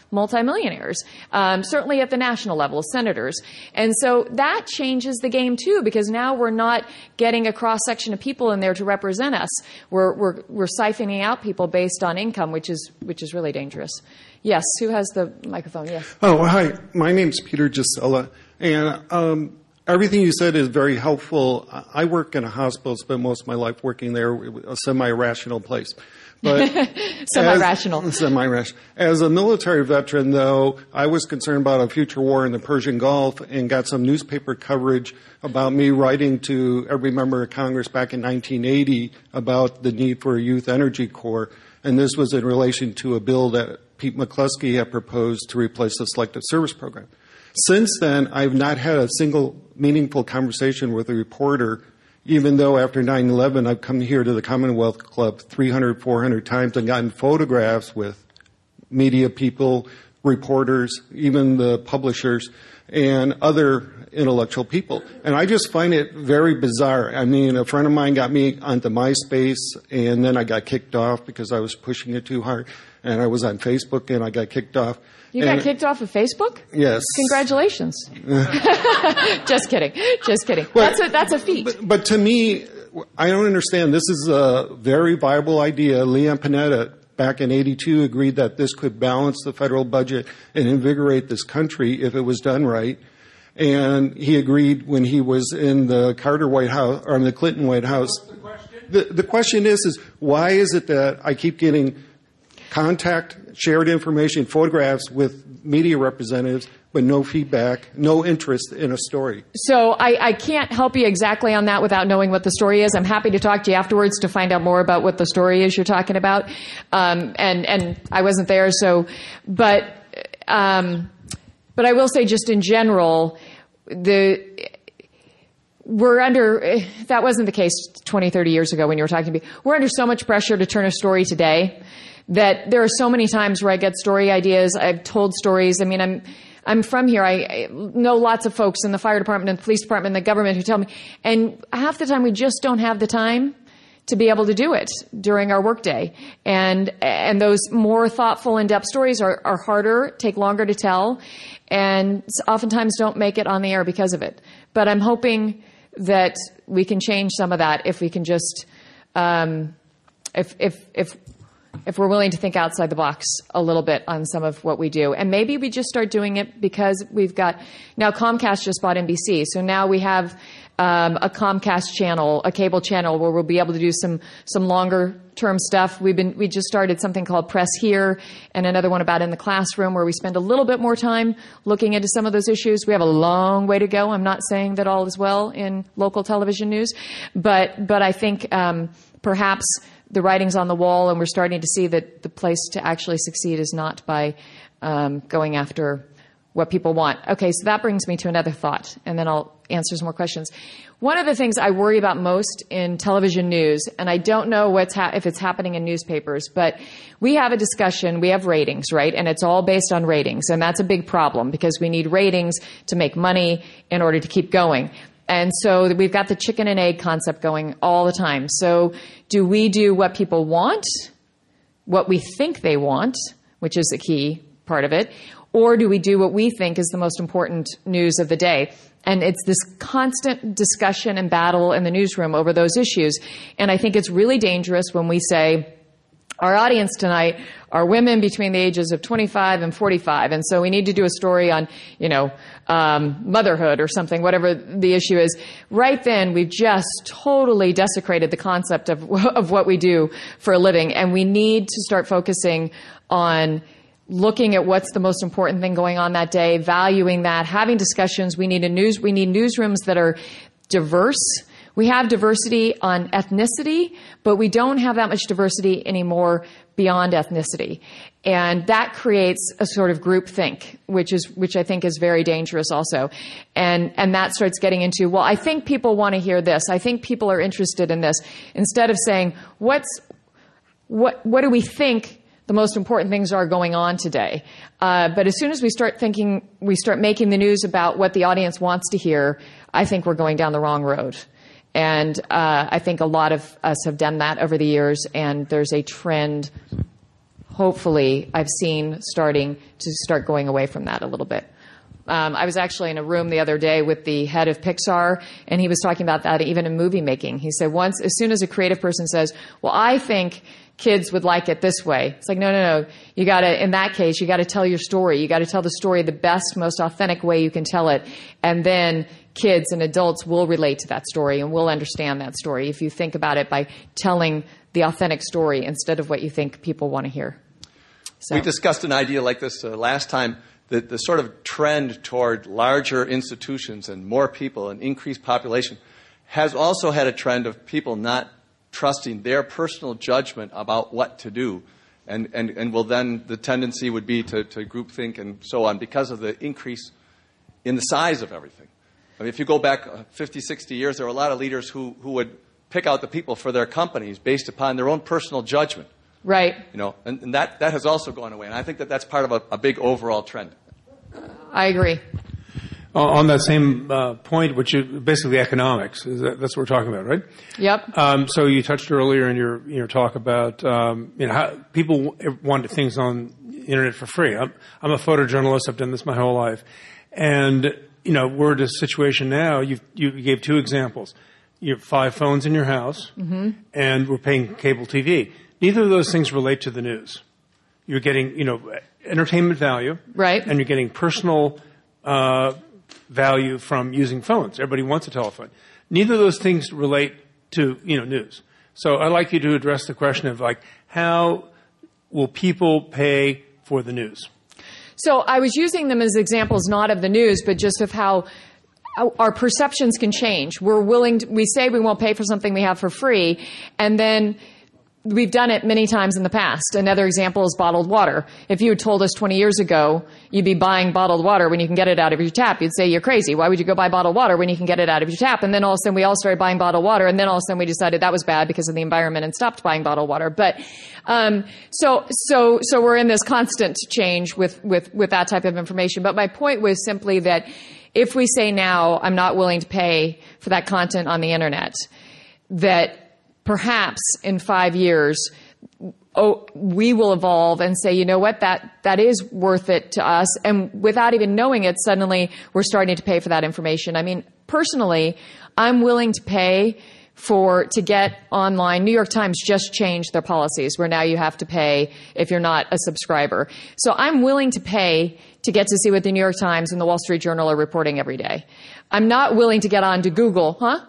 S2: multimillionaires, um, certainly at the national level, senators. And so that changes the game too, because now we're not getting a cross-section of people in there to represent us. We're, we're, we're siphoning out people based on income, which is, which is really dangerous. Yes, who has the microphone? Yes.
S7: Oh, hi. My name's Peter Gisela, and um, everything you said is very helpful. I work in a hospital, spent most of my life working there, a semi-rational place. But
S2: semi-rational.
S7: As, semi-rational. As a military veteran, though, I was concerned about a future war in the Persian Gulf and got some newspaper coverage about me writing to every member of Congress back in nineteen eighty about the need for a youth energy corps. And this was in relation to a bill that Pete McCluskey had proposed to replace the Selective Service Program. Since then, I've not had a single meaningful conversation with a reporter, even though after nine eleven I've come here to the Commonwealth Club three hundred, four hundred times and gotten photographs with media people, reporters, even the publishers, and other intellectual people. And I just find it very bizarre. I mean, a friend of mine got me onto MySpace, and then I got kicked off because I was pushing it too hard. And I was on Facebook, and I got kicked off.
S2: You
S7: and
S2: got kicked off of Facebook?
S7: Yes.
S2: Congratulations. Just kidding. Just kidding.
S7: Well,
S2: that's a that's a feat.
S7: But, but to me, I don't understand. This is a very viable idea. Leon Panetta, back in eighty-two, agreed that this could balance the federal budget and invigorate this country if it was done right. And he agreed when he was in the Carter White House, or in the Clinton White House. What's the question? The, the question is, is why is it that I keep getting contact, shared information, photographs with media representatives, but no feedback, no interest in a story?
S2: So I, I can't help you exactly on that without knowing what the story is. I'm happy to talk to you afterwards to find out more about what the story is you're talking about. Um, and, and I wasn't there, so, but, um, but I will say just in general, the, we're under, that wasn't the case twenty, thirty years ago when you were talking to me. We're under so much pressure to turn a story today that there are so many times where I get story ideas. I've told stories. I mean, I'm, I'm from here. I, I know lots of folks in the fire department and the police department and the government who tell me, and half the time we just don't have the time to be able to do it during our workday. And, and those more thoughtful, in-depth stories are, are harder, take longer to tell, and oftentimes don't make it on the air because of it. But I'm hoping that we can change some of that if we can just, um, if, if, if, if we're willing to think outside the box a little bit on some of what we do. And maybe we just start doing it because we've got, now Comcast just bought N B C. So now we have um, a Comcast channel, a cable channel where we'll be able to do some, some longer term stuff. We've been, we just started something called Press Here and another one about In the Classroom where we spend a little bit more time looking into some of those issues. We have a long way to go. I'm not saying that all is well in local television news, but, but I think um, perhaps the writing's on the wall, and we're starting to see that the place to actually succeed is not by um, going after what people want. Okay, so that brings me to another thought, and then I'll answer some more questions. One of the things I worry about most in television news, and I don't know what's ha- if it's happening in newspapers, but we have a discussion, we have ratings, right? And it's all based on ratings, and that's a big problem because we need ratings to make money in order to keep going. And so we've got the chicken and egg concept going all the time. So do we do what people want, what we think they want, which is the key part of it, or do we do what we think is the most important news of the day? And it's this constant discussion and battle in the newsroom over those issues. And I think it's really dangerous when we say, our audience tonight are women between the ages of twenty-five and forty-five, and so we need to do a story on, you know, um, motherhood or something, whatever the issue is. Right then, we've just totally desecrated the concept of of what we do for a living, and we need to start focusing on looking at what's the most important thing going on that day, valuing that, having discussions. We need a news. We need newsrooms that are diverse. We have diversity on ethnicity, but we don't have that much diversity anymore beyond ethnicity. And that creates a sort of groupthink, which is, which I think is very dangerous also. And, and that starts getting into, well, I think people want to hear this. I think people are interested in this. Instead of saying, what's, what, what do we think the most important things are going on today? Uh, but as soon as we start thinking, we start making the news about what the audience wants to hear, I think we're going down the wrong road. And uh, I think a lot of us have done that over the years, and there's a trend, hopefully, I've seen starting to start going away from that a little bit. Um, I was actually in a room the other day with the head of Pixar, and he was talking about that even in movie making. He said once, as soon as a creative person says, well, I think kids would like it this way. It's like, no, no, no. You gotta, in that case, you gotta tell your story. You gotta tell the story the best, most authentic way you can tell it. And then kids and adults will relate to that story and will understand that story if you think about it by telling the authentic story instead of what you think people want to hear. So.
S1: We discussed an idea like this uh, last time. The, the sort of trend toward larger institutions and more people and increased population has also had a trend of people not trusting their personal judgment about what to do. And, and, and will then, the tendency would be to, to groupthink and so on because of the increase in the size of everything. I mean, if you go back fifty, sixty years, there were a lot of leaders who, who would pick out the people for their companies based upon their own personal judgment.
S2: Right.
S1: You know, and, and that, that has also gone away. And I think that that's part of a, a big overall trend.
S2: I agree.
S8: Uh, on that same uh, point, which is basically economics, is that, that's what we're talking about, right?
S2: Yep.
S8: Um, so you touched earlier in your in your talk about um, you know how people want things on the internet for free. I'm, I'm a photojournalist. I've done this my whole life, and you know we're in a situation now. You you gave two examples. You have five phones in your house, mm-hmm. and we're paying cable T V. Neither of those things relate to the news. You're getting, you know, entertainment value.
S2: Right.
S8: And you're getting personal uh, value from using phones. Everybody wants a telephone. Neither of those things relate to, you know, news. So I'd like you to address the question of, like, how will people pay for the news?
S2: So I was using them as examples not of the news, but just of how our perceptions can change. We're willing to, we say we won't pay for something we have for free, and then we've done it many times in the past. Another example is bottled water. If you had told us twenty years ago you'd be buying bottled water when you can get it out of your tap, you'd say you're crazy. Why would you go buy bottled water when you can get it out of your tap? And then all of a sudden we all started buying bottled water, and then all of a sudden we decided that was bad because of the environment and stopped buying bottled water. But um, so so so we're in this constant change with with with that type of information. But my point was simply that if we say now I'm not willing to pay for that content on the internet, that perhaps in five years, oh, we will evolve and say, you know what, that, that is worth it to us. And without even knowing it, suddenly we're starting to pay for that information. I mean, personally, I'm willing to pay for, to get online. New York Times just changed their policies where now you have to pay if you're not a subscriber. So I'm willing to pay to get to see what the New York Times and the Wall Street Journal are reporting every day. I'm not willing to get on to Google, huh?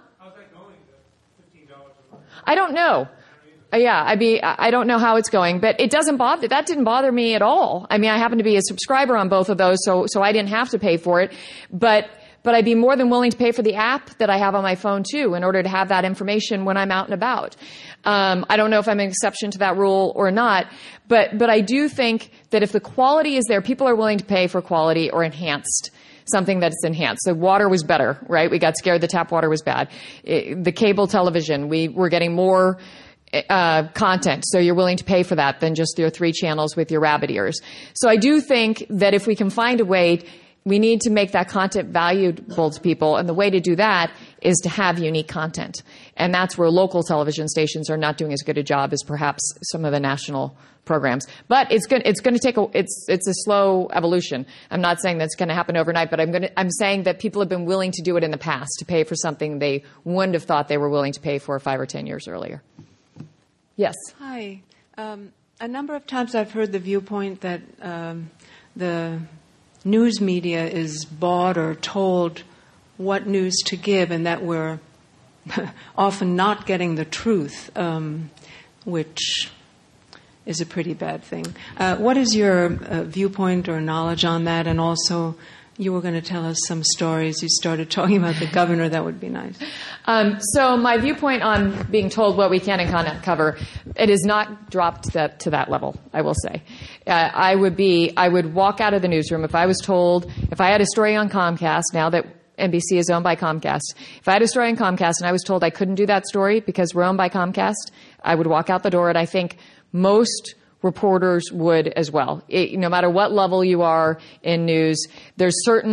S2: I don't know. Uh, yeah, I be I don't know how it's going, but it doesn't bother. That didn't bother me at all. I mean, I happen to be a subscriber on both of those, so so I didn't have to pay for it. But but I'd be more than willing to pay for the app that I have on my phone too, in order to have that information when I'm out and about. Um, I don't know if I'm an exception to that rule or not, but but I do think that if the quality is there, people are willing to pay for quality or enhanced. Something that's enhanced. The water was better, right? We got scared the tap water was bad. It, the cable television, we were getting more uh, content, so you're willing to pay for that than just your three channels with your rabbit ears. So I do think that if we can find a way, we need to make that content valuable to people, and the way to do that is to have unique content. And that's where local television stations are not doing as good a job as perhaps some of the national programs. But it's going it's going to take a it's it's a slow evolution. I'm not saying that's going to happen overnight, but I'm going to, I'm saying that people have been willing to do it in the past, to pay for something they wouldn't have thought they were willing to pay for five or ten years earlier. Yes.
S9: Hi. Um, a number of times I've heard the viewpoint that um, the news media is bought or told what news to give, and that we're often not getting the truth, um, which is a pretty bad thing. Uh, what is your uh, viewpoint or knowledge on that? And also, you were going to tell us some stories. You started talking about the governor. That would be nice.
S2: Um, so my viewpoint on being told what we can and cannot cover, it has not dropped to that, to that level, I will say. Uh, I would be, I would walk out of the newsroom if I was told, if I had a story on Comcast, now that N B C is owned by Comcast, if I had a story on Comcast and I was told I couldn't do that story because we're owned by Comcast, I would walk out the door, and I think most reporters would as well. It, no matter what level you are in news, there's certain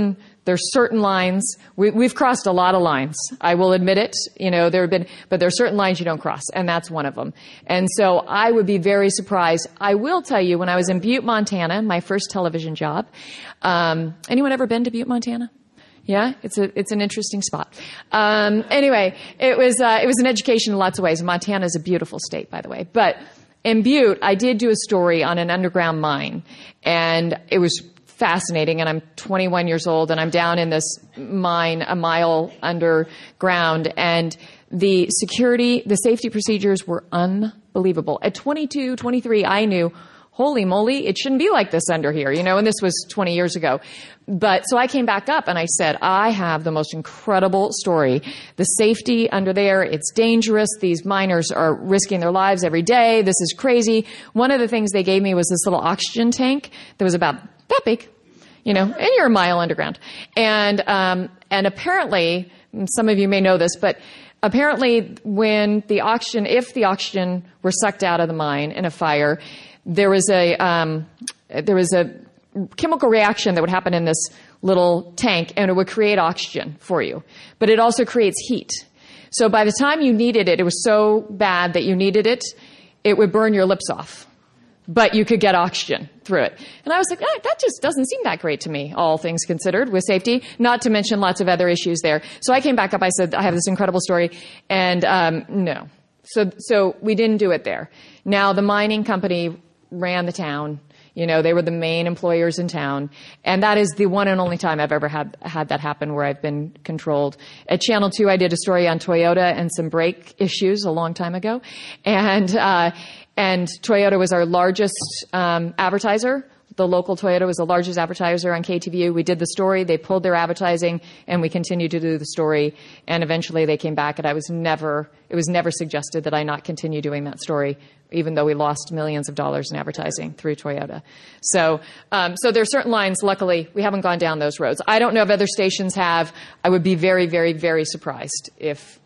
S2: There's certain lines. We, we've crossed a lot of lines. I will admit it. You know, there have been, but there are certain lines you don't cross, and that's one of them. And so I would be very surprised. I will tell you, when I was in Butte, Montana, my first television job, um, anyone ever been to Butte, Montana? Yeah, it's a it's an interesting spot. Um, anyway, it was uh, it was an education in lots of ways. Montana is a beautiful state, by the way. But in Butte, I did do a story on an underground mine, and it was fascinating. And I'm twenty-one years old, and I'm down in this mine a mile underground, and the security, the safety procedures were unbelievable. At twenty-two, twenty-three, I knew, holy moly, it shouldn't be like this under here, you know, and this was twenty years ago. But so I came back up and I said, I have the most incredible story. The safety under there, it's dangerous. These miners are risking their lives every day. This is crazy. One of the things they gave me was this little oxygen tank that was about that big, you know, and you're a mile underground. And, um, and apparently, some of you may know this, but apparently when the oxygen, if the oxygen were sucked out of the mine in a fire, there was a, um, there was a chemical reaction that would happen in this little tank, and it would create oxygen for you. But it also creates heat. So by the time you needed it, it was so bad that you needed it, it would burn your lips off. But you could get oxygen through it. And I was like, ah, that just doesn't seem that great to me, all things considered, with safety, not to mention lots of other issues there. So I came back up, I said, I have this incredible story, and um, no. So, so we didn't do it there. Now, the mining company ran the town. You know, they were the main employers in town. And that is the one and only time I've ever had had that happen where I've been controlled. At Channel two, I did a story on Toyota and some brake issues a long time ago. And, uh, and Toyota was our largest, um, advertiser. The local Toyota was the largest advertiser on K T V U. We did the story. They pulled their advertising, and we continued to do the story. And eventually they came back, and I was never, it was never suggested that I not continue doing that story, even though we lost millions of dollars in advertising through Toyota. So, um, so there are certain lines, luckily, we haven't gone down those roads. I don't know if other stations have. I would be very, very, very surprised if...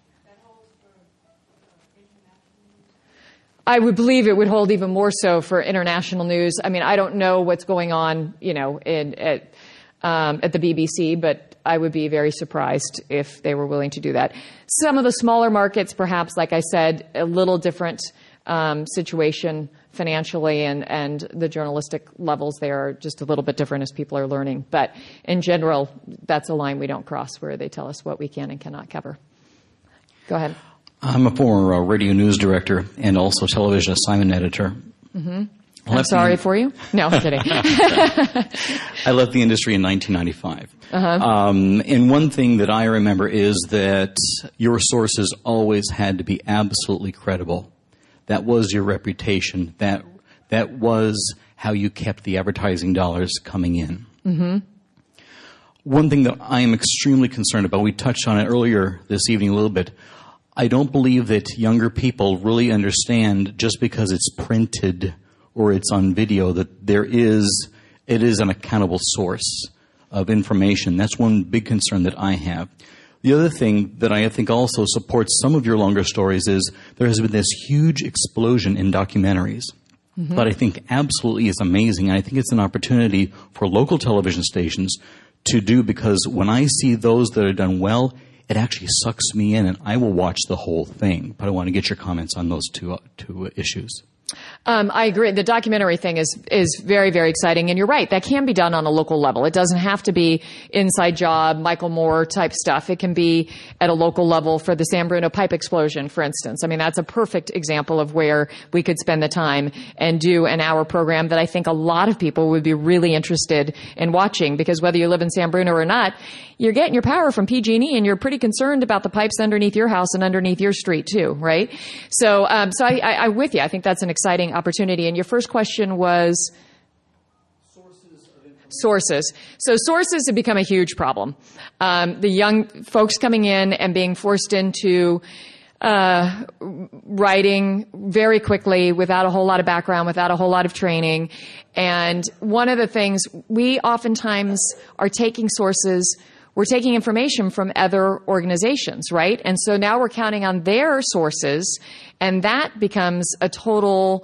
S2: I would believe it would hold even more so for international news. I mean, I don't know what's going on, you know, in, at, um, at the B B C, but I would be very surprised if they were willing to do that. Some of the smaller markets, perhaps, like I said, a little different um, situation financially, and, and the journalistic levels there are just a little bit different as people are learning. But in general, that's a line we don't cross where they tell us what we can and cannot cover. Go ahead.
S10: I'm a former uh, radio news director and also television assignment editor.
S2: Mm-hmm. I'm sorry the, for you. No, I'm kidding.
S10: I left the industry in nineteen ninety-five.
S2: Uh-huh.
S10: Um, and one thing that I remember is that your sources always had to be absolutely credible. That was your reputation. That that was how you kept the advertising dollars coming in.
S2: Mm-hmm.
S10: One thing that I am extremely concerned about, we touched on it earlier this evening a little bit, I don't believe that younger people really understand just because it's printed or it's on video that there is, it is an accountable source of information. That's one big concern that I have. The other thing that I think also supports some of your longer stories is there has been this huge explosion in documentaries. Mm-hmm. But I think absolutely is amazing. And I think it's an opportunity for local television stations to do, because when I see those that are done well, it actually sucks me in, and I will watch the whole thing. But I want to get your comments on those two uh, two issues.
S2: Um, I agree. The documentary thing is is very, very exciting. And you're right. That can be done on a local level. It doesn't have to be Inside Job, Michael Moore type stuff. It can be at a local level for the San Bruno pipe explosion, for instance. I mean, that's a perfect example of where we could spend the time and do an hour program that I think a lot of people would be really interested in watching, because whether you live in San Bruno or not, you're getting your power from P G and E, and you're pretty concerned about the pipes underneath your house and underneath your street too, right? So, um, so I, I, I'm with you. I think that's an exciting opportunity. And your first question was sources of information. Sources. So sources have become a huge problem. Um, the young folks coming in and being forced into uh, writing very quickly without a whole lot of background, without a whole lot of training. And one of the things, we oftentimes are taking sources, we're taking information from other organizations, right? And so now we're counting on their sources, and that becomes a total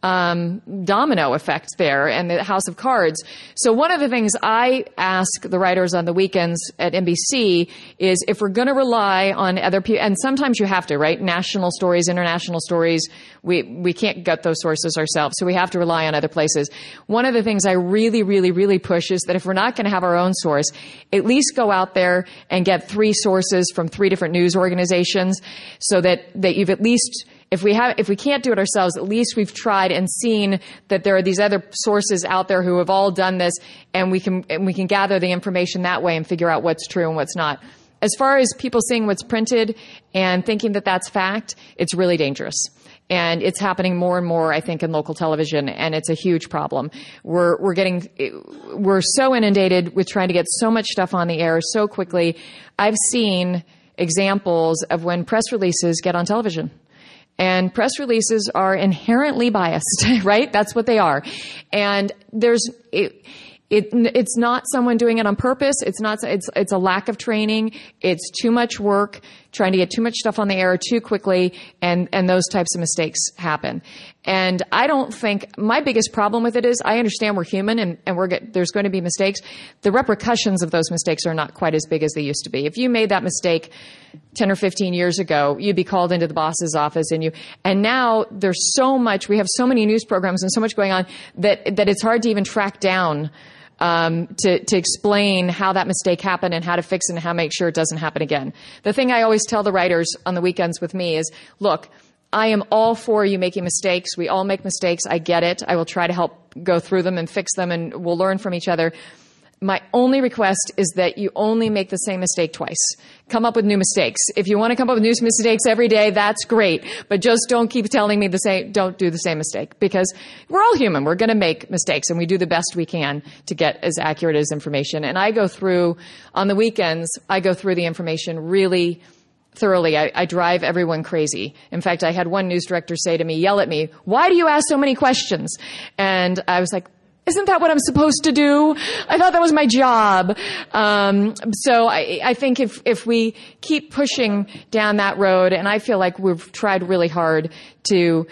S2: um, domino effect there and the house of cards. So one of the things I ask the writers on the weekends at N B C is if we're going to rely on other people, and sometimes you have to, right? National stories, international stories, we, we can't get those sources ourselves, so we have to rely on other places. One of the things I really, really, really push is that if we're not going to have our own source, at least go out there and get three sources from three different news organizations so that, that you've at least... If we have, if we can't do it ourselves, at least we've tried and seen that there are these other sources out there who have all done this, and we can and we can gather the information that way and figure out what's true and what's not. As far as people seeing what's printed and thinking that that's fact, it's really dangerous. And it's happening more and more, I think, in local television, and it's a huge problem. We're we're getting we're so inundated with trying to get so much stuff on the air so quickly. I've seen examples of when press releases get on television. And press releases are inherently biased, right? That's what they are. And there's, it, it, it's not someone doing it on purpose. It's not, it's, it's a lack of training. It's too much work, trying to get too much stuff on the air too quickly, and, and those types of mistakes happen. And I don't think, my biggest problem with it is I understand we're human and, and we're get, there's going to be mistakes. The repercussions of those mistakes are not quite as big as they used to be. If you made that mistake ten or fifteen years ago, you'd be called into the boss's office and you, and now there's so much, we have so many news programs and so much going on that, that it's hard to even track down Um, to, to explain how that mistake happened and how to fix it and how to make sure it doesn't happen again. The thing I always tell the writers on the weekends with me is, look, I am all for you making mistakes. We all make mistakes. I get it. I will try to help go through them and fix them, and we'll learn from each other. My only request is that you only make the same mistake twice. Come up with new mistakes. If you want to come up with new mistakes every day, that's great. But just don't keep telling me the same, don't do the same mistake. Because we're all human. We're going to make mistakes, and we do the best we can to get as accurate as information. And I go through, on the weekends, I go through the information really thoroughly. I, I drive everyone crazy. In fact, I had one news director say to me, yell at me, "Why do you ask so many questions?" And I was like, isn't that what I'm supposed to do? I thought that was my job. Um, so I, I think if, if we keep pushing down that road, and I feel like we've tried really hard to,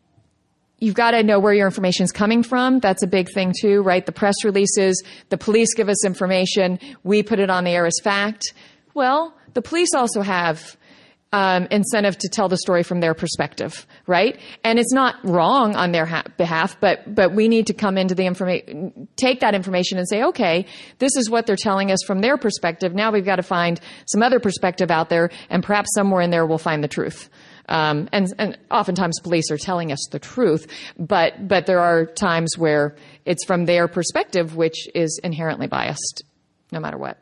S2: you've got to know where your information is coming from. That's a big thing too, right? The press releases, the police give us information, we put it on the air as fact. Well, the police also have Um, incentive to tell the story from their perspective, right? And it's not wrong on their ha- behalf, but but we need to come into the information, take that information and say, okay, this is what they're telling us from their perspective. Now we've got to find some other perspective out there, and perhaps somewhere in there we'll find the truth. Um, and, and oftentimes police are telling us the truth, but but there are times where it's from their perspective, which is inherently biased, no matter what.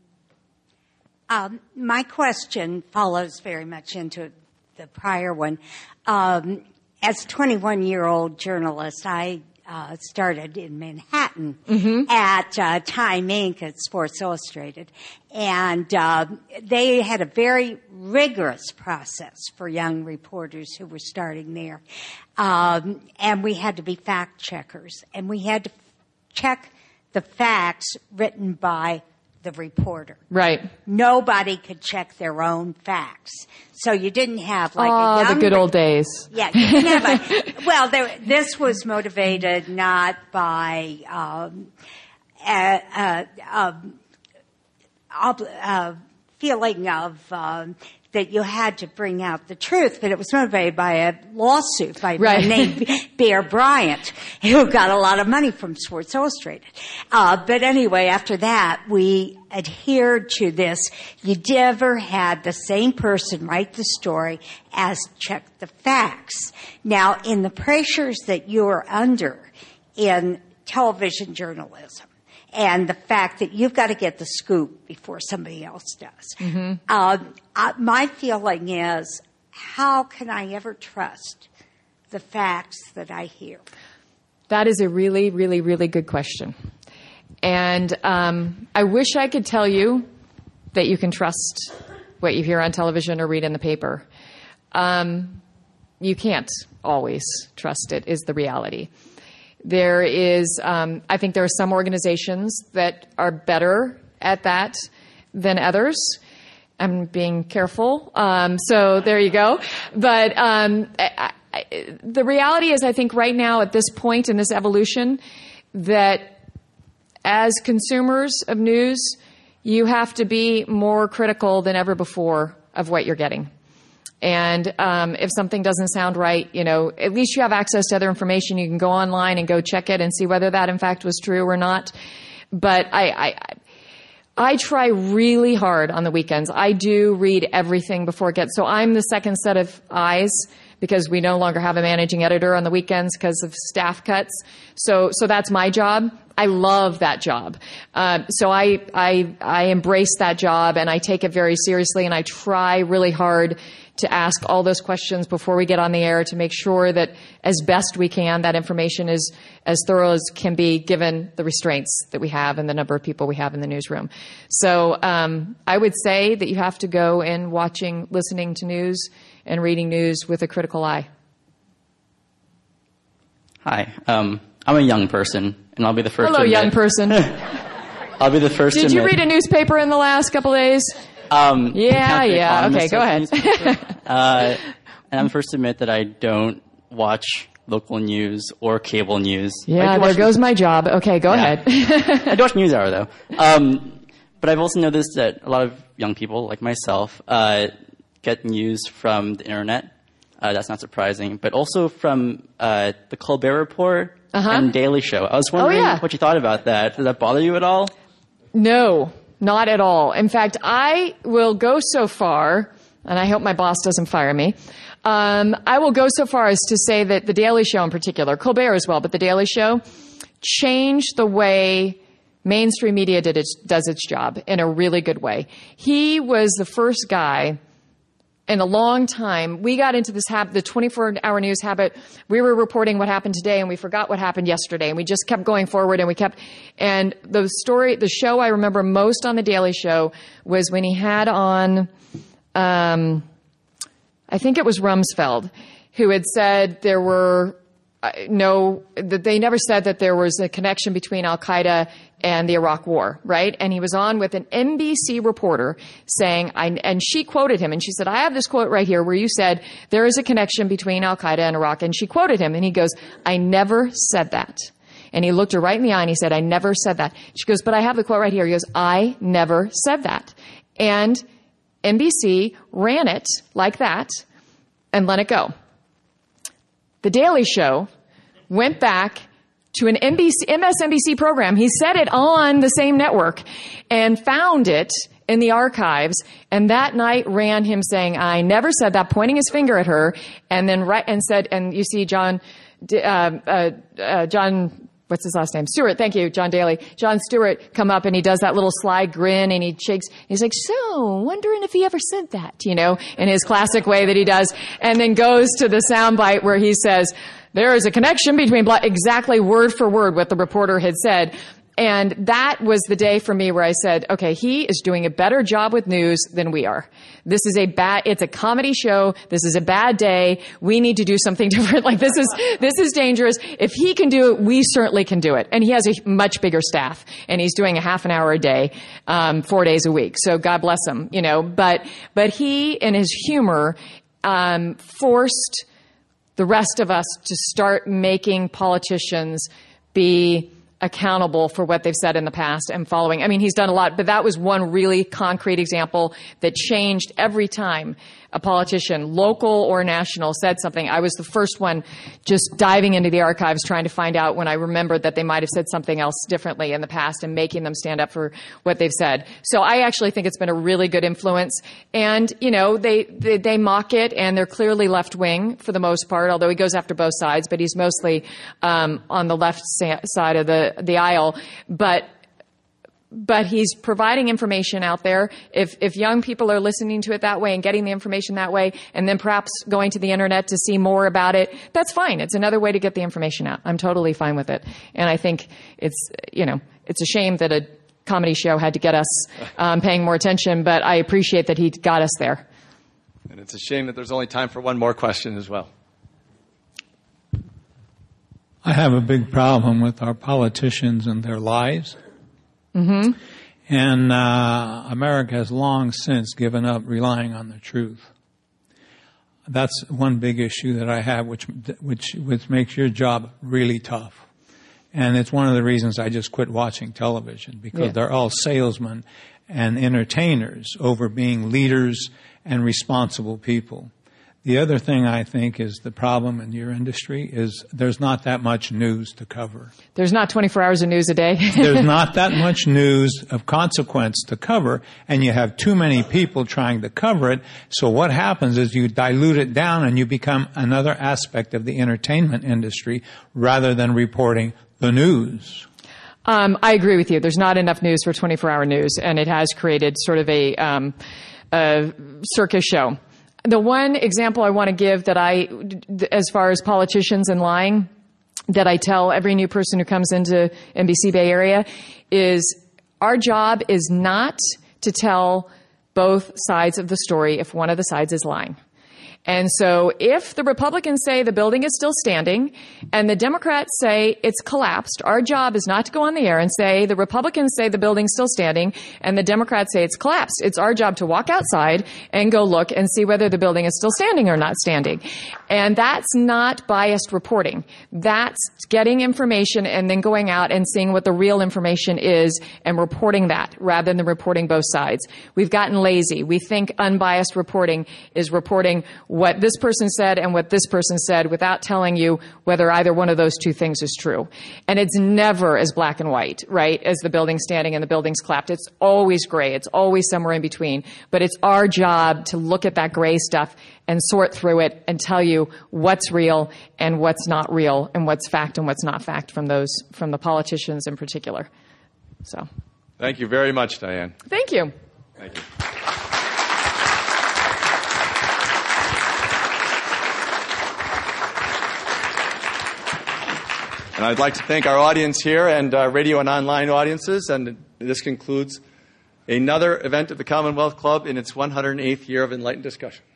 S11: Um, my question follows very much into the prior one. Um, as a twenty-one-year-old journalist, I uh, started in Manhattan mm-hmm. at uh, Time Incorporated at Sports Illustrated. And uh, they had a very rigorous process for young reporters who were starting there. Um, and we had to be fact checkers. And we had to check the facts written by the reporter.
S2: Right.
S11: Nobody could check their own facts. So you didn't have like
S2: oh,
S11: a young...
S2: the good old days.
S11: Yeah. You didn't have a, well, there, this was motivated not by um, a, a, a, a feeling of... Um, that you had to bring out the truth, but it was motivated by a lawsuit by
S2: right.
S11: a man named Bear Bryant, who got a lot of money from Sports Illustrated. Uh, but anyway, after that, we adhered to this. You never had the same person write the story as check the facts. Now, in the pressures that you're under in television journalism, and the fact that you've got to get the scoop before somebody else does. Mm-hmm. Um, I, my feeling is, how can I ever trust the facts that I hear?
S2: That is a really, really, really good question. And um, I wish I could tell you that you can trust what you hear on television or read in the paper. Um, you can't always trust it, is the reality. There is, um, I think there are some organizations that are better at that than others. I'm being careful. Um, so there you go. But um, I, I, the reality is, I think right now at this point in this evolution, that as consumers of news, you have to be more critical than ever before of what you're getting. And um, if something doesn't sound right, you know, at least you have access to other information. You can go online and go check it and see whether that in fact was true or not. But I, I, I try really hard on the weekends. I do read everything before it gets. So I'm the second set of eyes because we no longer have a managing editor on the weekends because of staff cuts. So, so that's my job. I love that job. Uh, so I, I, I embrace that job and I take it very seriously and I try really hard to ask all those questions before we get on the air to make sure that as best we can, that information is as thorough as can be given the restraints that we have and the number of people we have in the newsroom. So um, I would say that you have to go in watching, listening to news and reading news with a critical eye.
S12: Hi. Um, I'm a young person, and I'll be the first
S2: Hello,
S12: to admit,
S2: young person.
S12: I'll be the first
S2: Did
S12: to
S2: you
S12: admit,
S2: read a newspaper in the last couple days?
S12: Um,
S2: yeah, yeah. Okay, go ahead.
S12: uh, and I'm first to admit that I don't watch local news or cable news.
S2: Yeah, there goes my job. Okay, go
S12: yeah.
S2: ahead.
S12: I do watch NewsHour, though. Um, but I've also noticed that a lot of young people, like myself, uh, get news from the internet. Uh, that's not surprising. But also from uh, the Colbert Report
S2: uh-huh.
S12: and Daily Show. I was wondering
S2: oh, yeah.
S12: what you thought about that. Did that bother you at all?
S2: No, not at all. In fact, I will go so far, and I hope my boss doesn't fire me, um, I will go so far as to say that the Daily Show in particular, Colbert as well, but the Daily Show, changed the way mainstream media did its, does its job in a really good way. He was the first guy in a long time. We got into this habit, the twenty-four hour news habit. We were reporting what happened today and we forgot what happened yesterday and we just kept going forward and we kept, and the story, the show I remember most on the Daily Show was when he had on, um, I think it was Rumsfeld, who had said there were uh, no, that they never said that there was a connection between Al-Qaeda and the Iraq War, right? And he was on with an N B C reporter saying, I, and she quoted him, and she said, I have this quote right here where you said there is a connection between Al-Qaeda and Iraq, and she quoted him, and he goes, I never said that. And he looked her right in the eye and he said, I never said that. She goes, but I have the quote right here. He goes, I never said that. And N B C ran it like that and let it go. The Daily Show went back to an N B C, M S N B C program. He said it on the same network and found it in the archives. And that night ran him saying, I never said that, pointing his finger at her. And then right, and said, and you see John, uh, uh, uh, John, what's his last name? Stewart. Thank you, John Daly. John Stewart come up and he does that little sly grin and he shakes. He's like, so wondering if he ever said that, you know, in his classic way that he does. And then goes to the soundbite where he says, there is a connection between blah, exactly word for word what the reporter had said. And that was the day for me where I said, okay, he is doing a better job with news than we are. This is a bad, it's a comedy show. This is a bad day. We need to do something different. Like this is, this is dangerous. If he can do it, we certainly can do it. And he has a much bigger staff and he's doing a half an hour a day, um, four days a week. So God bless him, you know, but, but he in his humor, um, forced the rest of us to start making politicians be accountable for what they've said in the past and following. I mean, he's done a lot, but that was one really concrete example that changed every time a politician, local or national, said something. I was the first one just diving into the archives trying to find out when I remembered that they might have said something else differently in the past and making them stand up for what they've said. So I actually think it's been a really good influence. And, you know, they, they, they mock it and they're clearly left wing for the most part, although he goes after both sides, but he's mostly um, on the left sa- side of the, the aisle. But But he's providing information out there. If, if young people are listening to it that way and getting the information that way, and then perhaps going to the internet to see more about it, that's fine. It's another way to get the information out. I'm totally fine with it. And I think it's, you know, it's a shame that a comedy show had to get us um, paying more attention, but I appreciate that he got us there.
S1: And it's a shame that there's only time for one more question as well.
S13: I have a big problem with our politicians and their lies.
S2: Mm-hmm.
S13: And uh, America has long since given up relying on the truth. that's one big issue that I have, which which which makes your job really tough. And it's one of the reasons I just quit watching television, because
S2: Yeah.
S13: they're all salesmen and entertainers over being leaders and responsible people. The other thing I think is the problem in your industry is there's not that much news to cover.
S2: There's not twenty-four hours of news a day.
S13: There's not that much news of consequence to cover, and you have too many people trying to cover it. So what happens is you dilute it down and you become another aspect of the entertainment industry rather than reporting the news.
S2: Um, I agree with you. There's not enough news for twenty-four hour news, and it has created sort of a, um, a circus show. The one example I want to give that I, as far as politicians and lying, that I tell every new person who comes into N B C Bay Area is our job is not to tell both sides of the story if one of the sides is lying. And so if the Republicans say the building is still standing and the Democrats say it's collapsed, our job is not to go on the air and say the Republicans say the building's still standing and the Democrats say it's collapsed. It's our job to walk outside and go look and see whether the building is still standing or not standing. And that's not biased reporting. That's getting information and then going out and seeing what the real information is and reporting that rather than reporting both sides. We've gotten lazy. We think unbiased reporting is reporting what this person said and what this person said without telling you whether either one of those two things is true. And it's never as black and white, right, as the building standing and the building's collapsed. It's always gray. It's always somewhere in between. But it's our job to look at that gray stuff and sort through it and tell you what's real and what's not real and what's fact and what's not fact from those, from the politicians in particular. So.
S1: Thank you very much, Diane.
S2: Thank you.
S1: Thank you. And I'd like to thank our audience here and uh, radio and online audiences. And this concludes another event of the Commonwealth Club in its one hundred eighth year of enlightened discussion.